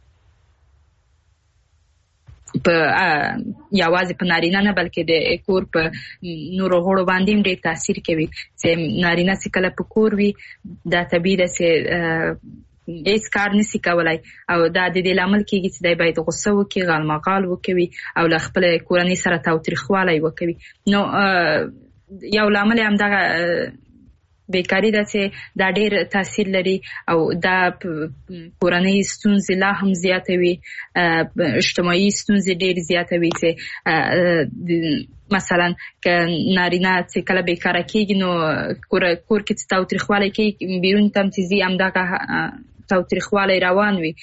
په یوازې په نارینه نه بلکې د کور په نورو غړو باندې هم ډېر تاثیر کوي چې نارینه چې کله په کور وي دا طبیعي ده چې هیڅ کار نسی کولای او دا د دې لامل کېږي چې دای باید غوسه وکړي، غالمغال وکوي او له خپل کورنۍ سره تاوتریخوالی وکوي. نو یو لامل هم دغه بیکاری ده چې دا ډیر تاثیر لري او دا کورنۍ ستونزې لا هم زیاتوي، اجتماعي ستونزې ډیر زیاتوي چې مثلا که نارینه چې کله بیکاره کېږي نو کور کور کې چې تاوتریخوالی کوي، بیرون ته هم چې ځي همدغه تاوتریخوالی روان وي.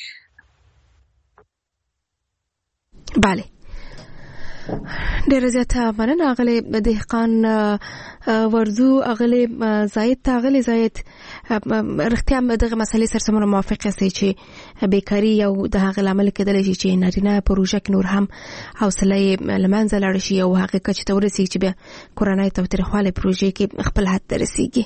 بله، ډېر زیاته مننه اغلی دهقان ورزو، اغلی زاید ته اغلی زاید رښتیا دغه مسلې سره سمونه موافق یاستئ چې بیکاري یو د هغه لامل کېدلی شي چې نارینه پروژه کې نور هم حوصله یې له منځه لاړه شي او هغې کچې ته ورسېږي چې بیا کورنۍ تاوتریخوالی پروژې کې خپل حد ته رسېږي.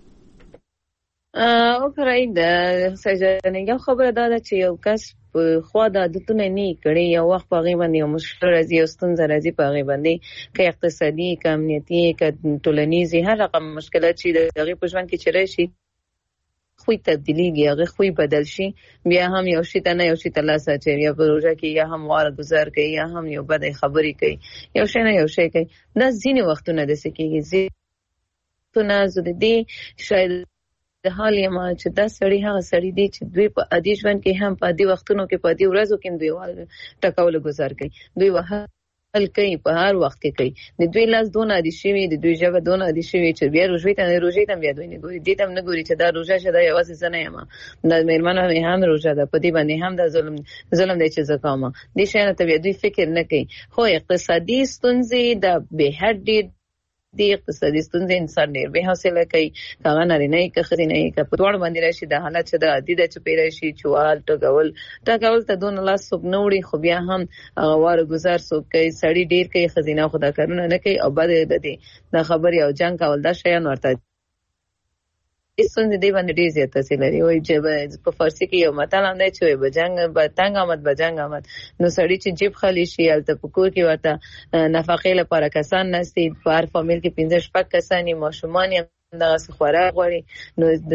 اوکرای د سجنه یو خبره دا ده چې یو کس په خوا د عادتونه نه کړي، یو وخت په هغې باندې یو مشکل راځي، یو ستونزه راځي په هغې باندې، که اقتصادي، که امنیتي، که ټولنیزي، هر رقم مشکلات چې د هغې په ژوند کې چې راشي خوی تبدیلیږي، هغه خوی بدل شي، بیا هم یو شي ته نه یو شي ته لاس اچوي، یا پروژه کې یا هم واره گزار کوي یا هم یو بدې خبرې کوي، یو شی نه یو شی کوي. دا ځینې وختونه داسې کېږي. ځینې زه د دې شاید د حال یم چې دا سړی هغه سړی دی چې دوی په عادي ژوند کې هم په عادي وختونو کې په عادي ورځو کې دوی وال ټکول گزار کوي، دوی وهل کوي، په هر وخت کې کوي. د دوی لاس دونه عادي شوي، د دوی ژبه دونه عادي شوي چې بیا روژې ته روژې ته بیا دوی نه ګوري، دې ته هم نه ګوري چې دا روژه چې دا یوازې زه نه یم، دا مېرمنه مې هم روژه ده، په دې باندې هم دا ظلم ظلم دی چې زه کوم. دې شیانو ته بیا دوی فکر نه کوي. خو اقتصادي ستونزې د بې حدې دی اقتصادي ستونزې انسان ډېر بې حوصله کوي، که هغه نارینه وي که ښځینه وي، که په دواړو باندې راشي دا حالت چې د عادي ده چې پرې راشي چوال ټکول ټکول ته دونه لاس څوک نه وړي، خو بیا هم هغه واره ګزار څوک کوي، سړي ډېر کوي، ښځینه خو دا کارونه نه کوي او بدې بدې دا خبرې او جنګ کول دا شیان ورته ستونزې دی باندې ډېر زیات تاثیر لري. وایي چې په فارسي کې یو متل هم دی چې وایي به جنګ به تنګ آمد به جنګ آمد. نو سړي چې جیب خالي شي هلته په کور کې ورته نفقې لپاره کسان نستي، په هر فامیل کې پنځه شپږ کسان یې، ماشومان یې همدغسې خوراک غواړي، نو د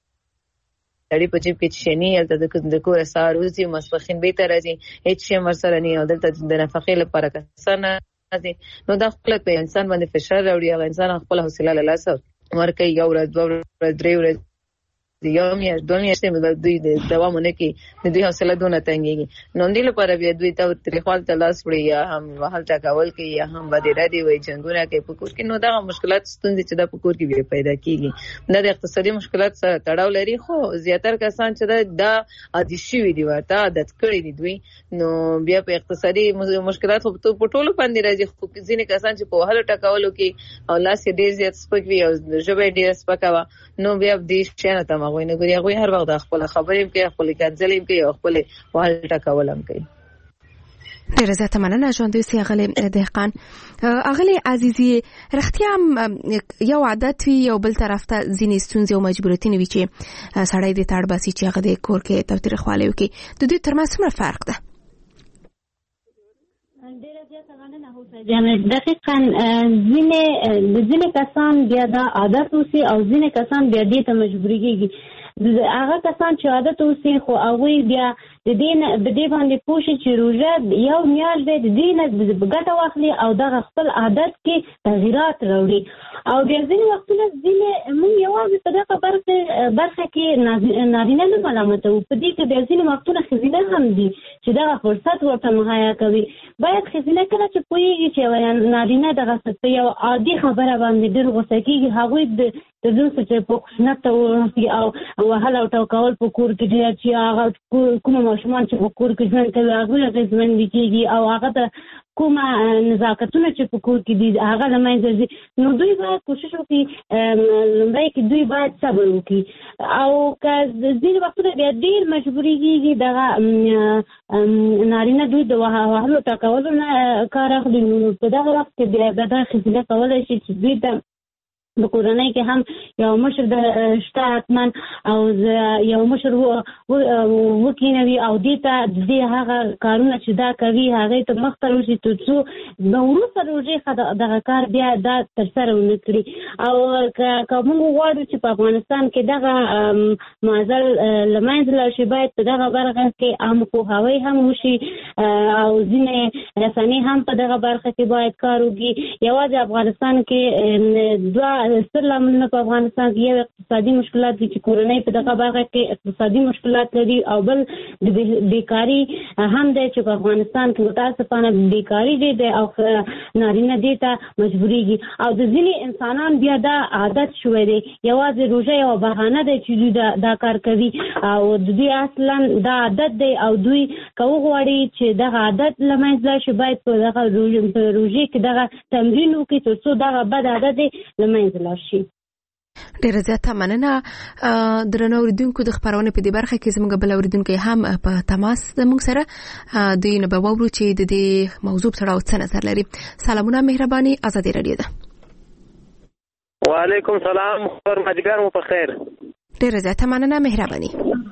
سړي په جیب کې چې شي نه هلته د کوره سهار وځي، ماسپښین بېرته راځي، هېڅ شی هم ورسره نه وي او دلته د نفقې لپاره کسان راځي. نو دا خپله په انسان باندې فشار راوړي، هغه انسان خپله حوصله له لاسه ورکوي، یو ورځ دوه ورځ درې ورځې یو میاشت دوه میاشتې دوی دوام ونه کړي، د دوی حوصله دونه تنګېږي. نو همدې لپاره بیا دوی تاوتریخوال ته لاس وړي، یا هم وهل ټکول کوي، یا هم بدې ردې وایي، جنګونه کوي په کور کې. نو دغه مشکلات ستونزې چې دا په کور کې بیا پیدا کېږي دا د اقتصادي مشکلات سره تړاو لري. خو زیاتره کسان چې دا عادي شوي دي، ورته عادت کړي دي دوی، نو بیا په اقتصادي مشکلات خو په ټولو باندې راځي. خو ځینې کسان چې په وهلو ټکولو کې او لاس یې ډېر زیات سپک وي او ژبه یې ډېره سپکه وه، نو بیا دې شیانو ته هغوی نه ګوري، هغوی هر وخت د خپله خبرې هم کوي، خپلې کنځلې هم کوي او خپلې وهل ټکول هم کوي. ډېره زیاته مننه ژوندی اوسئ اغلې دهقان. اغلې عزیزي، رښتیا هم یو عادت وي، یو بل طرف ته ځینې ستونزې او مجبوریتونه وي چې سړی دې ته اړ باسي چې هغه د کور کې تاوتریخوالی وکړي. د دوی ترمنځ څومره فرق ده؟ دقیقاً ځینې د ځینې کسان بیا دا عادت اوسي او ځینې کسان بیا دې ته مجبوري کېږي. هغه کسان چې عادت اوسي خو هغوی بیا د دې نه د دې باندې پوه شي چې روژه یو میاشت دی، د دې نه ګټه واخلي او دغه خپل عادت کې تغییرات راوړي. او بیا ځینې وختونه ځینې موږ یوازې په دغه برخه برخه کې نارینه نه ملامتوو، په دې کې بیا ځینې وختونه ښځینه هم دي چې دغه فرصت ورته مهیا کوي. باید ښځینه کله چې پوهېږي چې نارینه دغه په یو عادي خبره باندې ډېر غوسه کېږي، هغوی د د دوی چې په خشونت ته ورسي او وهل او ټوکول په کور کې ډېر چې هغه کومه ماشومان چې په کور کې ژوند کوي هغوی اغېزمنې کېږي او هغه ته کومه نزاکتونه چې په کور کې دي هغه له منځه ځي. نو دوی باید کوشش وکړي، لومړی کې دوی باید صبر وکړي. او که ځینې وختونه بیا ډېر مجبوري کېږي دغه نارینه دوی د وهلو ټکولو نه کار اخلي، نو په دغه وخت کې بیا دا ښځینه کولی شي چې دوی ته د کورنۍ کې هم یو مشر د شته حتمن او یو مشر وکینوي او دې ته د هغه کارونه چې دا کوي هغه ته مختلف شي ترڅو د وروسته روزي دغه کار بیا دا تر سره ونه کړي او کوم غواړو چې په افغانستان کې دغه معضل لمنځه لاړ شي باید په دغه برخه کې عام پوهاوی هم وشي او ځینې رسنۍ هم په دغه برخه کې باید کار وکړي. یوازې افغانستان کې دوه ستر لاملونه په افغانستان کې یو اقتصادي مشکلات دي چې کورنۍ په دغه برخه کې اقتصادي مشکلات لري او بل د بیکاری هم دی چې په افغانستان کې متاسفانه بیکاری دی او نارینه دې ته مجبوریږي او د ځینې انسانان بیا دا عادت شوی دی یوازې روژه یو بهانه دی چې دوی دا کار کوي او دوی اصلا دا عادت دی او دوی که وغواړي چې دغه عادت له منځه لاړ شي باید په دغه روژې کې دغه تمرین وکړي تر څو دغه بد عادت دی له منځه لاړ شي. ډیره زیاته مننه. درنو اوریدونکو د خبرونه په دې برخه کې زموږ بل اوریدونکو هم په تماس زموږ سره دوی نه به وورو چې د دې موضوع سره څه نظر لري. سلامونه مهرباني ازادي رادیو ده. وعلیکم سلام خورمجګر مو په خیر. ډیره زیاته مننه مهرباني.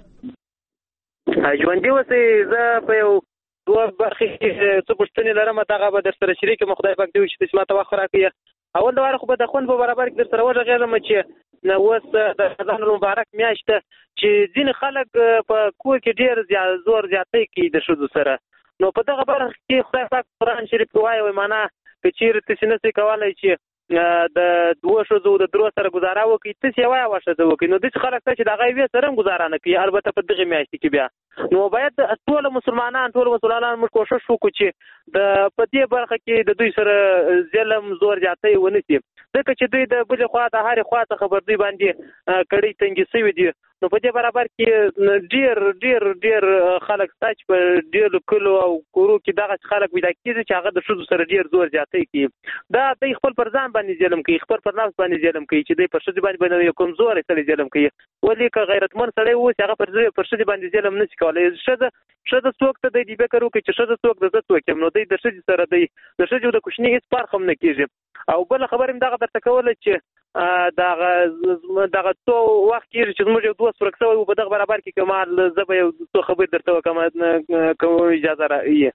ژوندۍ اوسئ. زه په یو دوه برخې کې څه پوښتنې لرم هغه به در سره شریک مو خدای پاک دې وکړي چې ماته وخت راکړي. اول د واره خو به د خوند په برابر کې در سره وغږېږم چې اوس د رمضان المبارک میاشت چې ځینې خلک په کور کې ډېر زور زیاتی کوي د ښځو سره نو په دغه برخه کې خدای پاک قرآن شریف کې وایي معنا که چېرې تاسې نشئ کولی چې د دوه ښځو د درو سره ګزاره وکړي تاسې یوه یوه ښځه وکړي نو داسې خلک شته چې د هغه یوې سره هم ګزاره نه کوي البته په دغې میاشتې کې بیا نو باید ټول مسلمانان ټول مسلمانان موږ کوشش وکړو چې د په دې برخه کې د دوی سره ظلم زور زیاتی ونه شي ځکه چې دوی د بلې خوا د هرې خوا څخه پر دوی باندې کړۍ تنګې شوي دي نو په دې برابر کې ډېر ډېر ډېر خلک شته چې په ډېرو کلو او کورو کې دغه خلک پیدا کېږي چې هغه د ښځو سره ډېر زور زیاتی کوي دا دوی خپل پر ځان باندې ظلم کوي خپل پر نفس باندې ظلم کوي چې دوی پر ښځې باندې باندې یو کمزوری سړی ظلم کوي ولې که غیرتمند سړی اوسي هغه پر ښځې باندې ظلم نشي کولی ښځه ښځه څوک ته دی د فکر وکړي چې ښځه څوک د زه څوک یم نو دوی د ښځې سره دی د ښځې او د کوچني هېڅ فرق هم نه کېږي او بله خبره مې دغه درته کوله چې دغه دغه څو وخت کېږي چې زموږ یو دوست ورک شوی و په دغه برابر کې که ما زه به یو څو خبرې درته وکړم که اجازه راوي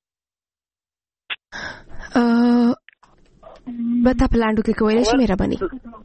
به تا په لاندو کې کولی شي مهرباني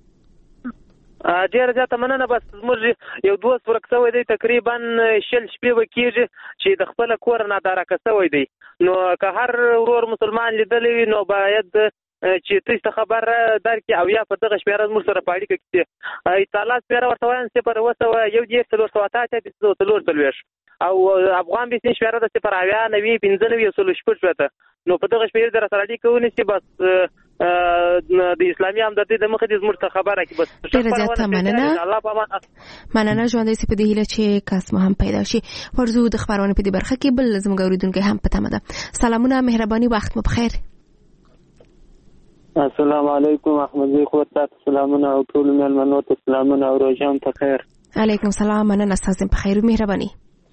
ډېره زیاته مننه بس زموږ یو دوست ورک شوی دی تقریبا شل شپې به کېږي چې د خپله کوره نادارکه شوی دی نو که هر ورور مسلمان لیدلی وي نو باید چې تاسو ته خبر درکړي او یا په دغه شمیره زموږ سره په اړیکه کې اطلاعات شمیره ورته وایم صفر اوه سوه یو دېرش څلور سوه اته اتیا پنځه سوه څلور څلوېښت او افغان بېسین شمیره ده صفر اویا نوي پنځه نوي یو سلو شپږ شپېته نو په دغه شمیرې در سره اړیکه ونیسي بس د اسلامي همدردۍ د مخې دې زموږ ته خبره کړي بس ډېره زیاته مننه مننه ژوندی اوسئ په دې هیله چې کس مو هم پیدا شي ورځو د خبرونې په دې برخه کې بل زموږ اورېدونکی هم په تمه ده سلامونه مهرباني وخت مو بخیر السلام علیکم احمد زی خو تاسو سلامونه او ټول مېلمنو ته سلامونه او روژه هم په خیر علیکم سلام مننه تاسو په خیر مهرباني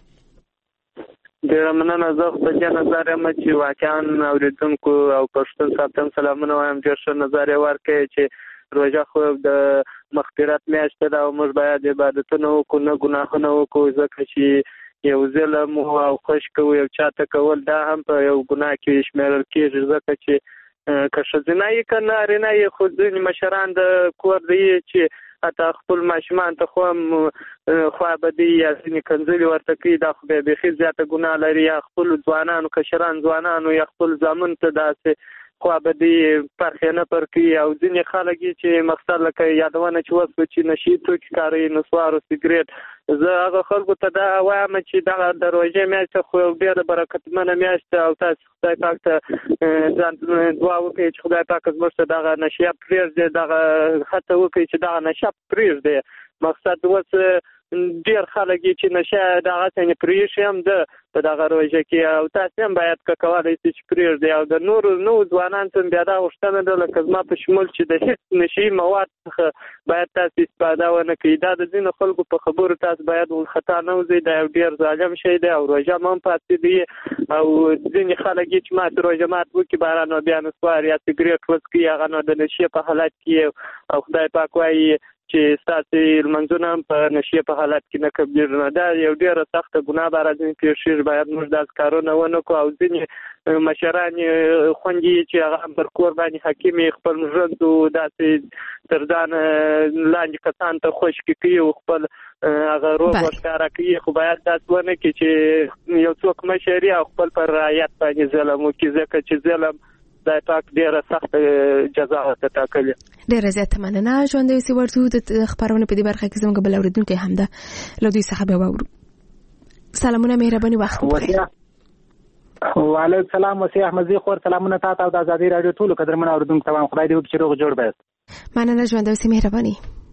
ډېره مننه زه په دې نظر یم چې واقعا اوریدونکو او پښتون ساتم سلامونه وایم ډېر ښه نظر یې ورکړی چې روژه خو د مغفرت میاشت ده او موږ باید عبادتونه وکړو نه ګناهونه وکړو ځکه چې یو ظلم او خوش کوو یو چاته کول دا هم په یو ګناه کې شمیرل کېږي ځکه چې که ښځینه یې که نارینه یې خو ځینې مشران د کور دی چې حتی خپل ماشومان ته خو هم خوابدي یا ځینې کنځلې ورته کوي دا خو بیا بیخي زیاته ګناه لري یا خپلو ځوانانو کشران ځوانانو یا خپل زامن ته داسې خوابدي پرخې نه پر کوي او ځینې خلک چې مقصد لکه یادونه چې وسوه چې نشي توکي کاروي نسوار او سګرېټ زه هغه خلکو ته دا وایم چې دغه د روژې میاشت خو ډېره برکتمنه میاشت ده او تاسو خدای پاک ته ځان دعا وکړئ چې خدای پاک زموږ ته دغه نشه پرېږدي دغه هڅه وکړئ چې دغه نشه پرېږدي مقصد اوس ډیر خلک چې نشه دغه څنګه پریښي هم د په دغه روژه کې او تاسو هم باید کولای شئ چې پریږدئ او د نور نو ځوانان څخه بیا دا غوښتنه ده لکه زما په شمول چې د هیڅ نشي مواد څخه باید تاسو استفاده ونه کړئ. دا د ځینو خلکو په خبرو تاسو باید خطا نه وځئ، دا یو ډیر ظالم شی دی او روژه هم پاتې دی او ځینې خلک چې مات روژه مات وکړي باران او بیا نسوار یا سګریټ وڅکي هغه نو د نشي په حالت کې او خدای پاک وایي چې ستاسو لمنځونه په نشي په حالت کې نه قبلېږي. نه دا یو ډیره سخته ګناه به راځي پیښیږي، باید موږ داسې کارونه ونه کړو او ځینې مشران خوندي چې هغه پر کور باندې حاکم خپل ژوند داسې تر ځان لاندې کسان ته خوشکې کوي او خپل هغه روغ ورښکاره کوي، خو باید داسې ونه کړي چې یو څوک مشري او خپل پر رعیت باندې ظلم وکړي، ځکه چې ظلم خدای پاک ډیره سخت جزا ورته ټاکلې. ډیره زیاته مننه. ژوند اوسې ورته د خبرونه په دې برخه کې زموږ بل اوریدونکو هم ده، له دوی څخه به واورو. سلامونه، مهرباني، وخت مو بخیر. وعلیکم السلام. وسی احمدزی خور، سلامونه تاسو او د آزادۍ رادیو ټولو قدرمن اوریدونکو ته. خدای دې وکړي چې روغ جوړ باسي. مننه ژوند اوسې، مهرباني.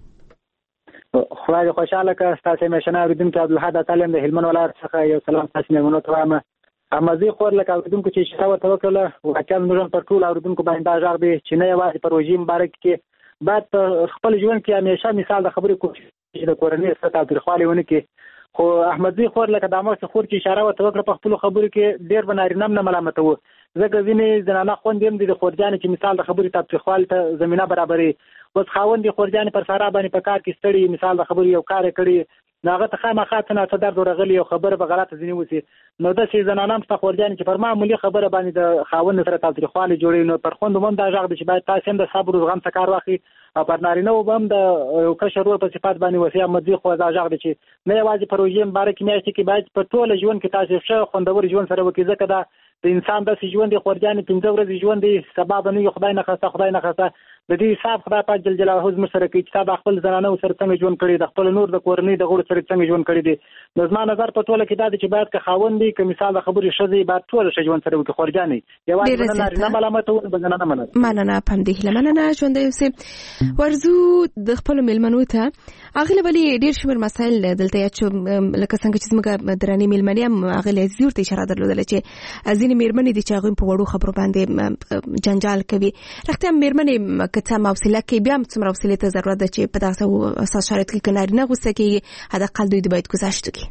خدای خوشاله کړه. تاسو مشنه اوریدونکو عبدالحد سالم د هلمند ولایت څخه یو سلام تاسو مېلمنو ته وایم. امازي خور لکه اوریدونکو چې شته ورته وکړه واقعا موږ پر ټول اوریدونکو باندې دا ژغ دی چې نه یوازې پر روژې مبارک کې باید په خپل ژوند کې همیشه مثال د خبرې کوشش چې د کورنۍ سره تاوتریخوالی ونه کړي. خو احمدزي خور لکه د امر خور چې اشاره ورته وکړه په خپل خبرو کې ډېر به نارینه هم نه ملامتوه، ځکه ځینې زنانه خوندې هم دي د خورجانې چې مثال د خبرې تاوتریخوالي ته زمینه برابري. اوس خاوند د خورجانې پر سارا باندې په کار کې ستړي مثال د خبرې یو کار کړي ناغه ته خامخا ته نه درد ورغلی او خبره به غلطه ځینې وسی، نو د سې زنانه هم ستخورجانې چې پر معمولی خبره باندې د خاوند سره تاوتریخوالی جوړوي، نو پر خوند هم دا ژغ دی چې باید تاسو هم د صبر او زغم څخه کار واخلئ او پر نارینه هم د یو کشر ورو په صفات باندې وسی احمدزي خو دا ژغ دی چې نه یوازې پر روژې مبارک میاشتې کې باید په ټول ژوند کې تاسو ښه خوندور ژوند سره وکړئ، ځکه دا د انسان د ژوند دی خورجانې پنځه ورځې ژوند دی سبا به نه خدای نه خاصه خدای نه خاصه د دې حساب خدای پاک جل جلاله زموږ سره کوي چې تا خپل زنانه سره څنګه ژوند کړی، د خپل نور د کورنۍ د غړو سره څنګه ژوند کړی دی. نو زما نظر په ټوله کې دا دی چې باید که خاوند دی که مثال د خبرې ښځې باید ټول ښه ژوند سره وکړي، خورجانې یوازې نارینه ملامتول به زنانه منل. مننه په همدې هیله. مننه ژوند اوسې. ورځو د خپلو میلمنو ته هغې ولې ډېر شمېر مسایل دلته یاد شو، لکه څنګه چې زموږ درنې میلمنې هم هغې عزیزي ورته اشاره درلودله چې ځینې میرمنې دي چې هغوی په وړو خبرو باندې جنجال کوي. رښتیا میرمنې که څه هم حوصله کوي بیا هم څومره حوصلې ته ضرورت ده چې په دغسې اساس شرایطو کې که نارینه غوسه کېږي حداقل دوی د باید ګذشت وکړي.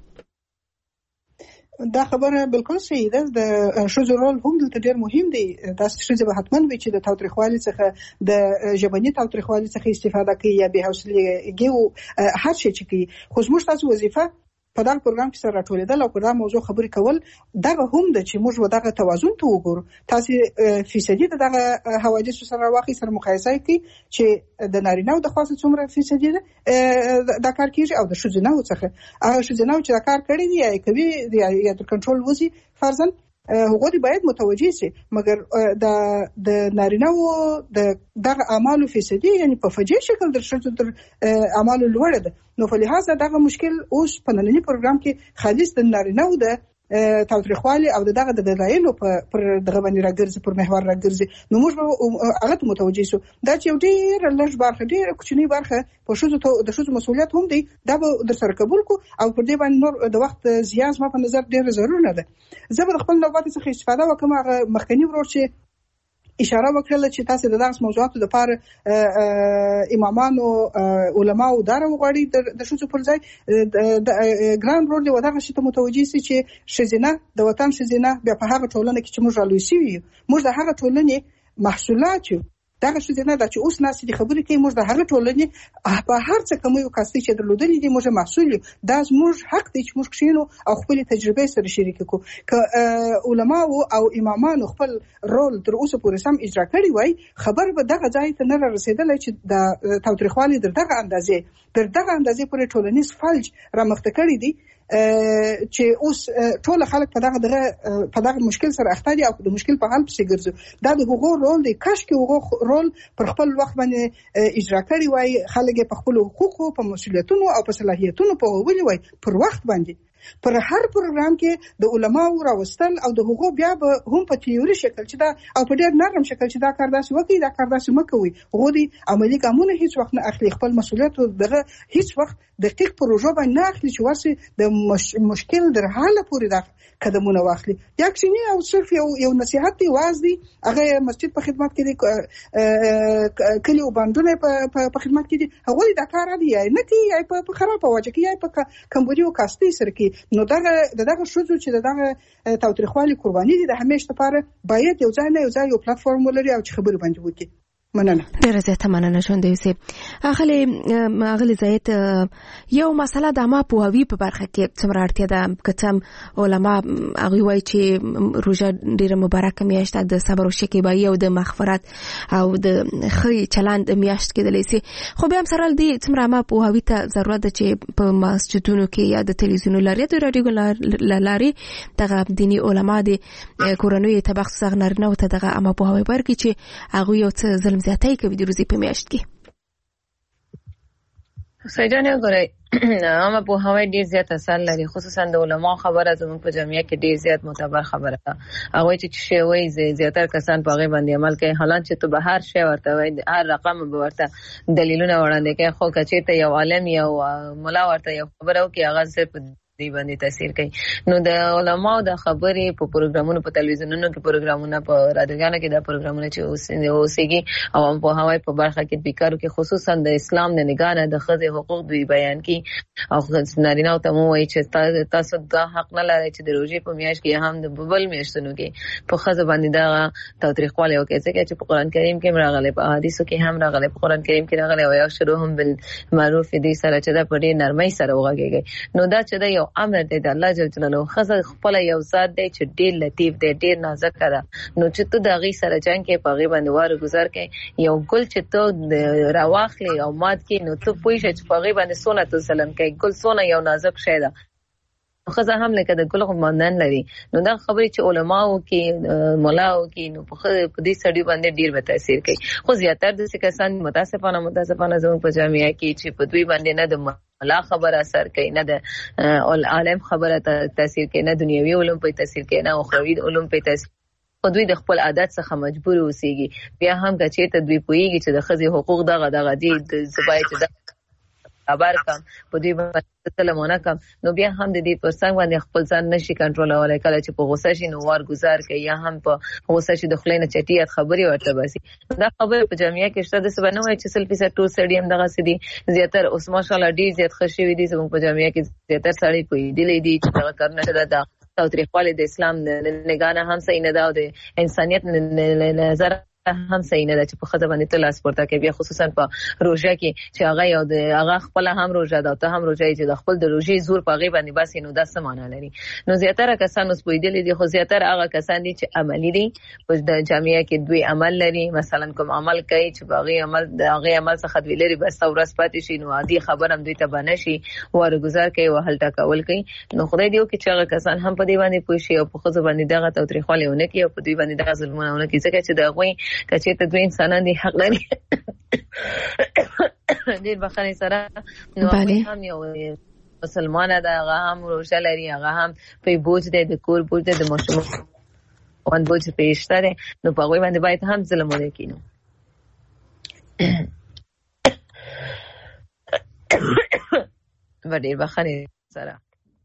دا خبره بالکل صحیح ده. د ښځو رول هم دلته ډېر مهم دی. تاسو ښځې به حتما وي چې د تاوتریخوالي څخه د ژبني تاوتریخوالي څخه استفاده کوي یا بې حوصلګي او هر شي چې کوي، خو زموږ تاسو وظیفه په دغه پروګرام کې سره راټولېدل او پر دا موضوع خبرې کول دغه هم ده چې موږ ودغه توازن ته وګورو. تاسو فیصدي دغه حوادث سره واقعي سره مقایسه کوي چې د نارینه او د خاصه څومره فیصدي دا کار کیږي او د ښځینه څخه هغه ښځینه چې دا کار کړی دی یا کوي یا د کنټرول وځي فرضاً هغه دی باید متوجه شي، مګر د د نارینه او د دغه اعمالو فیصدي یعنی په فجیع شکل در شته تر اعمالو لوړ ده. نو په لحاظ دغه مشکل اوس په نننی پروګرام کې خالص د نارینه او د تاوتریخوالي او دغه د دلایلو پر دغه باندې راګرځي پر محور راګرځي، نو موږ هغه ته متوجه شو. دا چې ډېر لږ برخه ډېر کوچنی برخه په شوزو ته د شوزو مسؤلیت هم دی، دا به در سره قبول کو او پر دې باندې نور د وخت زیات ما په نظر ډېر ضرور نه ده. زه به خپل نوبت څخه استفاده وکم. هغه مخکنی ورور چې اشاره وکړه چې تاسو د دغه موضوعاتو د پاره امامانو علماو دار وغوړي د شوزو پر ځای د ګران رول دی ودغه شته متوجي سي چې شزینه د وطن شزینه بیا په هغه ټولنه کې چې موږ رالوي سي موږ د هغه ټولنې محصولات یو. دغه شزینه د چې اوس ناس دي خبرې کوي موږ د هغه ټولنې په هر څه کوم یو کاسي چې درلودلې دي موږ محصول دا موږ حق دی چې موږ کښینو او خپل تجربه سره شریک کو. ک علما او امامان خپل رول تر اوسه پورې سم اجرا کړی وای خبر به دغه ځای ته نه رسیدل چې د تاوتریخوالي در دغه اندازې در دغه اندازې پورې ټولنیز فلج را مخته کړی دي چې اوس ټول خلک په دغه دغه په دغه مشکل سره اخته دي او د مشکل په حل پسې ګرځي. دا د حقوق رول دی، کاش کې حقوق رول پر خپل وخت باندې اجرا کړی وای، خلک په خپل حقوقو په مسؤلیتونو او په صلاحیتونو په ویلي وای پر وخت باندې پر هر پروګرام کې د علماو راوستل او د هغو بیا به هم په تیوري شکل چې دا او په ډېر نرم شکل چې دا کار داسې وکړي دا کار داسې مکوي هغو دي عملي ګامونه هیڅ وخت نه اخلي خپل مسؤلیت دغه هیڅ وخت دقیق پروژه باندې نه اخلي چې ورسي د مش... مشکل در حاله پورې دا قدمونه واخلي یاکسینی او صرف یو یو نصيحت دی واز دی هغه مسجد په خدمت کې دی کلی او باندونه په خدمت کې دي هغه دا کار دی نه کوي په خراب واجه کې په کمبودیو کاستي سره کې نو دغه دغه شوزو چې دغه تاوتریخوالي قرباني دي د همیشه لپاره باید یو ځای نه یو ځای یو پلیټفارم ولري او چې خبرې باندې وکړي مننه ډیره زیاته مننه ژوند دی سه اغلی اغلی زیات یو مسله د ما په هوی په برخه کې څومره اړتیا ده کتم علما هغه وایي چې روزه ډیره مبارکه میاشت د صبر او شکیبایی او د مغفرت او د خی چلند میاشت کې دلې سي خو به هم سره دی څومره ما په هوی ته ضرورت ده چې په مسجدونو کې یا د تلویزیون لاري د رادیو لاري دغه دینی علما دي کورنوي تبخ صغنر نه ته دغه اما په هوی برګي چې هغه یو څه ظلم زیاتای کوي د روزي په میاشت کې سجانه غوړی اما په هوای ډیر زیات اثر لري خصوصا د علماء خبره زموږ په جامعه کې ډیر زیات معتبر خبره ده هغه چې شی وایي زیاتره کسان په هغه باندې عمل کوي حالانکه چې ته به هر شی ورته وایي هر رقم به ورته دلیلونه وړاندې کوي خو کچې ته یو عالم یو مولا ورته یو خبره وکي هغه صرف دی باندې تاثیر کوي نو د علماء د خبرې په پروګرامونو په تلویزیونونو کې پروګرامونه په رادیوګانو کې د پروګرامونه چې اوسېږي او په هوای په برخه کې بیکارو کې خصوصا د اسلام د نگاه نه د ښځې حقوق دوی بیان کوي او نارینه ته مو وایي چې تاسو دا حق نه لرئ چې د روزي په میاشت کې هم د بل میاشتونو کې په ښځه باندې دا تاوتریخوالی وکړي ځکه چې په قرآن کریم کې راغلي په احادیثو کې هم راغلي په قرآن کریم کې راغلي او یشروهم بالمعروف دې سره چې دا په ډېر نرمۍ سره وغږیږي نو دا چې دا یو امر دی د الله جل جلاله خزه خپل یو ذات دی چې ډیر لطیف دی ډیر نازک ده نو چې ته د غي سره جنگ کې په غي باندې واره گزار کې یو ګل چې ته راواخلې او مات کې نو ته پوه شې چې په غي باندې سونه ته سلام کوي ګل سونه یو نازک شی ده خزه هم لکه د ګل غمندان لري نو دا خبرې چې علماو کې مولاو کې نو په دې سړي باندې ډیر به تاثیر کوي خو زیاتره د کسان متاسفانه متاسفانه زموږ په جامعه کې چې په دوی باندې نه د لا خبر اثر کوي نه د عالم خبره تاثیر کوي نه دنیوي علوم په تاثیر کوي نه اخروی علوم په تاثیر خو دوی د خپل عادت څخه مجبور اوسېږي بیا هم چې ته دوی پوهیږي چې د ښځې حقوق دغه دغه دي د زبای چې خبر کم په دوی باندې سلامونه کم نو بیا هم د دې پرڅنګ باندې خپل ځان نشي کنټرولولای کله چې په غوسه شي نو وار گزار کوي یا هم په غوسه شي د خلینو چټیات خبري ورته باسي دا خبره په جامعه کې شته د سبا نه وای چې سل فیصد ټول سړي هم دغه سدي زیاتره اوس ماشاءالله ډیر زیات خوشي وي دي زموږ په جامعه کې زیاتره سړي په دې لیدي چې دا کارنه ده تاوتریخوالی د اسلام نگاه نه هم صحیح نه ده او د انسانيت نظر هم صحیح نه ده چې په خزه باندې ته لاس پورته کوي خصوصا په روزه کې چې هغه یو د هغه خپل هم روزه ده ته هم روزه چې د خپل د روزي زور په غي باندې بس نو د سمانه لري نو زیاتره کسان اوس پویدلې دي خو زیاتره هغه کسان دي چې عملی دي په د جامعه کې دوی عمل لري مثلا کوم عمل کوي چې باغی عمل د هغه عمل څخه دوی لري بس ورځ پاتې شي نو عادي خبر هم دوی ته باندې شي ور گزار کوي او هلته کول کوي نو خدای دې وکړي چې هغه کسان هم په دې باندې پوه شي او په خزه باندې دغه توتریخوالیونه کوي او په دوی باندې دغه ظلمونه کوي ځکه چې دا غوي کچې ته دوی انسانان دي حق لري ډیر بخښنې سره نو هم یو مسلمان ده هغه هم روزه لري هغه هم په بوج دی د کور بوج دی د ماشوم وان بوج پېشته دی نو په هغوی باندې باید هم ظلم ونه کړي نو ډیر بخښنې سره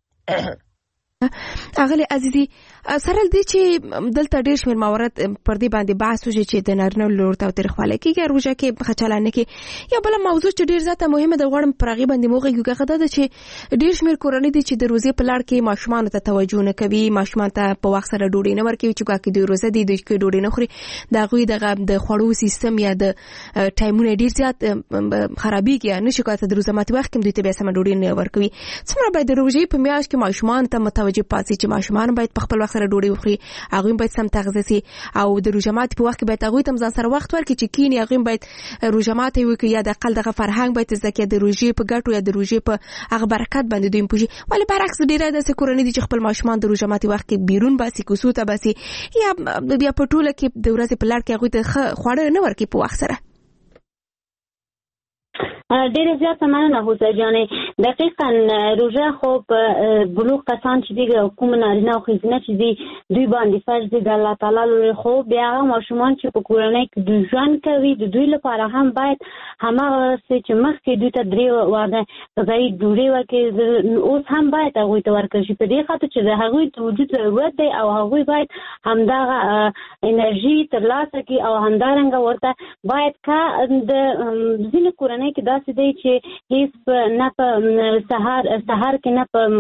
اغلی عزیزي سره دې چې دلته ډېر شمېر موارد پر دې باندې بحث وشي چې د نارینه لور تاوتریخوالی کېږي روژه کې خچلانه کې یا بله موضوع چې ډېر زیاته مهمه ده غواړم پر هغې باندې موغږو هغه دا ده چې ډېر شمېر کورنۍ دي چې د روژې په لړ کې ماشومانو ته توجه نه کوي ماشومان ته په وخت سره ډوډۍ نه ورکوي چې ګواکې دوی روژه دي دوی کې ډوډۍ نه خوري د هغوی دغه د خوړو سیستم یا د ټایمونه ډېر زیات خرابېږي یا نشي کولی د روژه ماتي وخت کې دوی ته بیا سمه ډوډۍ نه ورکوي څومره باید د روژې په میاشت کې ماشومانو ته متوجه پاتې چې ماشومان باید په خپل وخت سره ډوډۍ وخوري هغوی باید سم تغذیه سي او د روژه ماتي په وخت کې باید هغوی ته هم ځان سره وخت ورکړي چې کیني هغوی باید روژه ماتي وکړي یا د اقل دغه فرهنګ باید زده کړي د روژې په ګټو یا د روژې په هغه برکت باندې دوی پوهېږي ولې برعکس ډېره داسې کورنۍ دي چې خپل ماشومان د روژه ماتي وخت کې بیرون باسي کوڅو ته باسي یا بیا په ټوله کې د ورځې په لړ کې هغوی ته ښه خواړه نه ورکوي په وخت سره ډېر زیات مننه هوسه جانې. دقیقاً روژه خو په بلوغ کسان چې دي کوم نارینه او ښځینه چې دي دوی باندې فرض دي د الله تعالی لوري، خو بیا هغه ماشومان چې په کورنۍ کې دوی ژوند کوي د دوی لپاره هم باید هماغه چې مخکې دوی ته درې وعده غذایي ډوډۍ ورکړي اوس هم باید هغوی ته ورکړل شي، په دې خاطر چې د هغوی د وجود ضرورت دی او هغوی باید همدغه انرژي ترلاسه کړي او همدارنګه ورته باید که د ځینې کورنۍ کې داسې دی چې هیڅ نه په سهار سهار کې نه په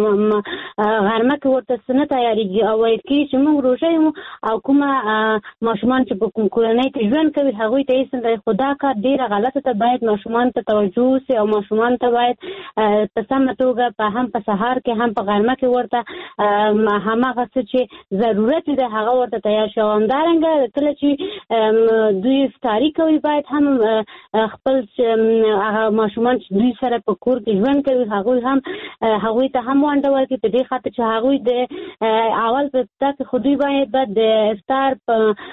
غرمه کې ورته څه نه تیارېږي او ویل کېږي چې موږ روژه یو او کومه ماشومان چې په کوم کورنۍ کې ژوند کوي هغوی ته هېڅ نه دی، خو دا کار ډېره غلطه ده. باید ماشومان ته توجه وسي او ماشومان ته باید په سمه توګه په هم په سهار کې هم په غرمه کې ورته هماغه څه چې ضرورت دی هغه ورته تیار شي. او همدارنګه کله چې دوی افطاري کوي باید هم خپل هغه ماشومان چې دوی سره په کور کې ژوند کوي هغوی هم هغوی ته هم ونډه ورکړي، په دې خاطر چې هغوی د اول په ابتدا کې خو دوی باید بعد د افطار په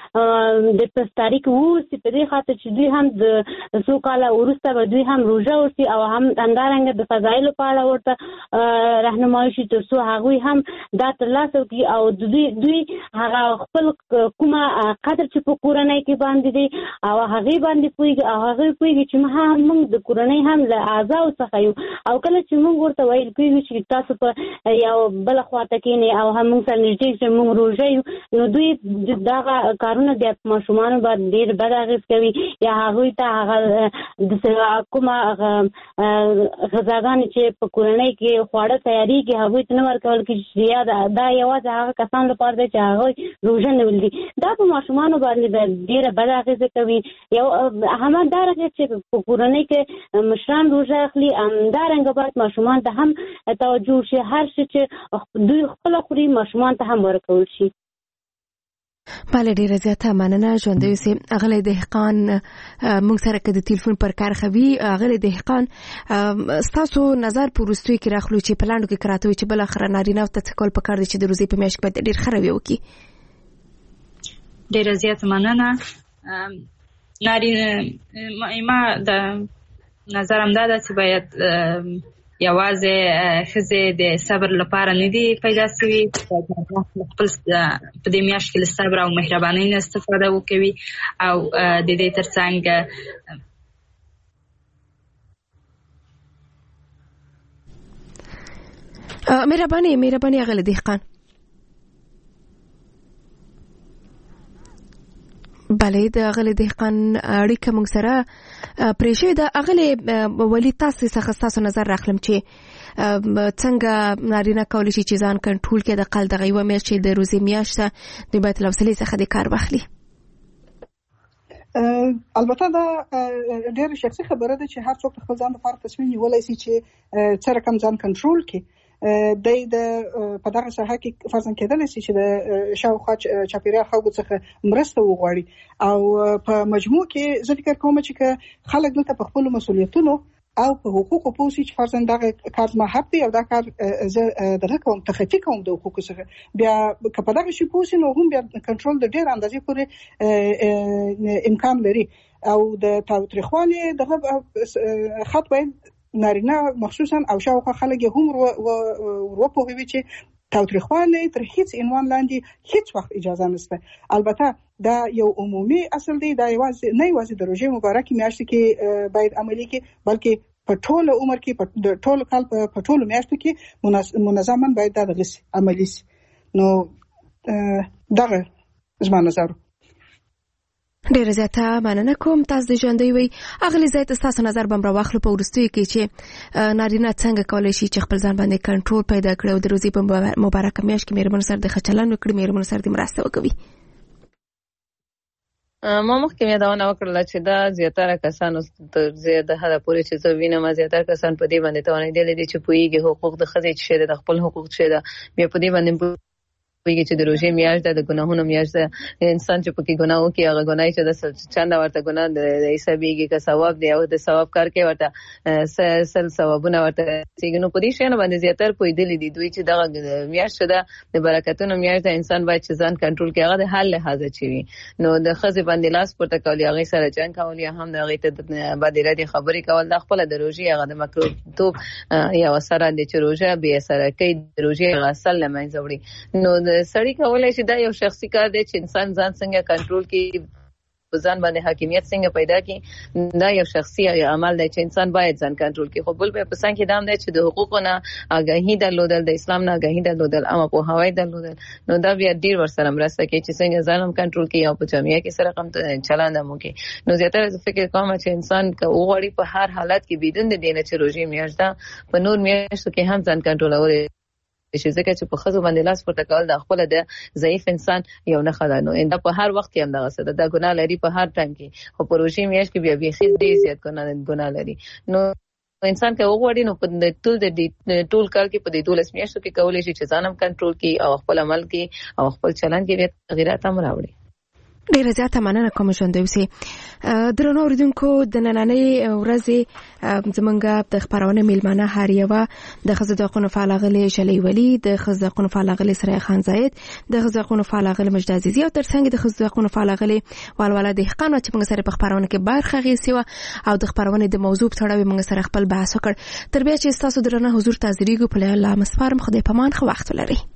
د افطاري کې ووسي، په دې خاطر چې دوی هم د څو کاله وروسته به دوی هم روژه وسي او هم همدارنګه د فضایلو په اړه ورته رهنمایي شي تر څو هغوی هم دا ترلاسه کړي او دوی دوی هغه خپل کومه قدر چې په کورنۍ کې باندې دی او هغې باندې پوهېږي او هغې پوهېږي چې موږ د کورنۍ هم له اعضاو څخه یو او کله چې موږ ورته ویل کېږي چې تاسو په یو بله خواته کښېنئ او هم موږ سره نږدې چې موږ روژه یو نو دوی دغه کارونه بیا په ماشومانو باندې ډېر بد اغېز کوي یا هغوی ته هغه کومه غذاګانې چې په کورنۍ کې خواړه تیارېږي هغوی ته نه ورکول کېږي چې یا دا یوازې هغه کسان لپاره دی چې هغوی روژه نیولي دي. دا په ماشومانو باندې ډېره بد اغېزه کوي. یو همدارنګه چې په کورنۍ کې مشران روژه اخلي همدارنګه باید ماشومان ته هم توجه شي، هر شي چې دوی خپله خوري ماشومان ته هم ورکول شي. بله ډیره زیاته مننه ژوندی اوسئ. اغلی دهقان موږ سره که د تلیفون پر کار خوي. اغلی دهقان ستاسو نظر په وروستیو کې راخلو چې په لاندو کې کراته وي چې بالاخره نارینهو ته څه کول پکار دی چې د روژې په میاشت کې باید ډېر ښه رویه وکړي. ډیره زیاته مننه. نارینه ما د نظرم دا ده چې باید یوازې ښځې د صبر لپاره نه دي پیدا شوي، خپل په دې میاشت کې له صبر او مهربانۍ نه استفاده وکوي او د دې ترڅنګ مهرباني مهرباني هغه دهقان. بله د اغلی دهقان اړیکه موږ سره پرې شوې ده. اغلی ولي تاسو څخه ستاسو نظر راخلم چې څنګه نارینه کولی شي چې ځان کنټرول کړي د قل دغه یوه میاشت چې د روژې میاشت ده دوی باید له حوصلې څخه د کار واخلي. البته دا ډېره شخصي خبره ده چې هر څوک خپل ځان لپاره تصمیم نیولی شي چې څه رقم ځان کنټرول کړي. د د په دغه ساحه کې فرضاً کېدلی شي چې د شاوخوا چاپیریال خلکو څخه مرسته وغواړي او په مجموع کې زه فکر کوم چې خلک دلته په خپلو مسؤلیتونو او په حقوقو پوه شي چې فرضاً دغه کار زما حق دی او دا کار زه دغه کوم تخطي کوم د حقوقو څخه بیا که په دغه شي پوه شي نو هم بیا کنټرول د ډېر اندازې پورې امکان لري او د تاوتریخوالي دغه خط باید نارینه مخصوصا او شاوخوا خلک هم وروپوهوي چې تاوتریخوالی تر هیڅ عنوان لاندې هیڅ وخت اجازه نشته. البته دا یو عمومي اصل دی، دا یوازې نه یوازې د روژې مبارکې میاشتې کې باید عملي کې بلکې په ټول عمر کې په ټول کال په ټول میاشتو کې منظما باید دا دغه عملي شي. نو دغه زما نظر. ډیره زیاته مننه کوم. تاسو د ژوندۍ وي اغلی زیات تاسو نظر بم را واخلو په وروستیو کې چې نارینه څنګه کولی شي چې خپل ځان باندې کنټرول پیدا کړي او د روژې په مبارکه میاشت کې مېرمنو سره د ښه چلند وکړي، مېرمنو سره د مرسته وکوي. ما مخکې یادونه وکړله چې دا زیاتره کسانو تر زیاته حده پورې چې زه وینم زیاتره کسان په دې باندې توانېدلی دي چې پوهېږي حقوق د ښځې څه شی ده، د خپل حقوق څه ده، بیا په دې باندې ویږي چې د روزي میاشت د ګناهونو میاشت ده. انسان چې پکې ګناه وکړي هغه ګناه چې د چند ورته ګناه د حسابيږي که ثواب دی او د ثواب کار کې ورته سل ثوابونه ورته سیګنو په دې شنه باندې زیاتر پویدلې دي دوی چې د میاشت ده د برکتونو میاشت ده. انسان باید چې ځان کنټرول کړي هغه د حل لحاظه چي نو د خزې باندې لاس پورته کول هغه سره جنگ کول یا هم هغه ته باندې ردی خبرې کول د خپل د روزي هغه د مکروه توپ یا وسره د چې روزه به سره کوي د روزي غسل لمنځه وړي. نو سړی کولای شي دا یو شخصي کار دی چې انسان ځان څنګه کنټرول کړي ځان باندې حاکمیت څنګه پیدا کړي. دا یو شخصي عمل دی چې انسان باید ځان کنټرول کړي. خو بل په پسند کې دام دی چې د حقوقونو آگاهی درلودل د اسلام نه آگاهی درلودل اما په هوای درلودل نو دا بیا ډیر ورسره مرسته کوي چې څنګه ځانم کنټرول کړي او په جامعه کې سره کوم چلند مو کوي. نو زیاتره فکر کوم چې انسان که وغوړي په هر حالت کې بدون د دینه چې روزي میاشت ده په نور میاشتو کې هم ځان کنټرول شي ځکه چې په خزو باندې لاس پورته کول د خپل د ضعیف انسان یو نه خدای نو انده په هر وخت کې هم دغه څه د ګناه لري په هر ټایم کې خو پروژې میاش کې بیا بيخي ډیر زیات ګناه ګناه لري. نو انسان که وګوري نو په ټول د ټول کال کې په دې دولس میاشتو کې کولای شي چې ځانم کنټرول کړي او خپل عمل کې او خپل چلند کې تغیرات هم راوړي. ډیره زیاته مننه کوم ژوند اوسې درنو اوریدونکو د نننۍ ورځې زمونږ د خبرونه میلمانه هر یو د خزو د قانون فعال غلي شلی ولی د خزو د قانون فعال غلي سره خان زاید د خزو د قانون فعال غلي مجد عزیزی او ترڅنګ د خزو د قانون فعال غلي والواله د حقانو چې موږ سره په خبرونه کې برخه غیسي او د خبرونه د موضوع په اړه موږ سره خپل بحث وکړ. تر بیا چې تاسو درنه حضور تازریګو په لاله مسفرم خدای پامان خو وخت لري.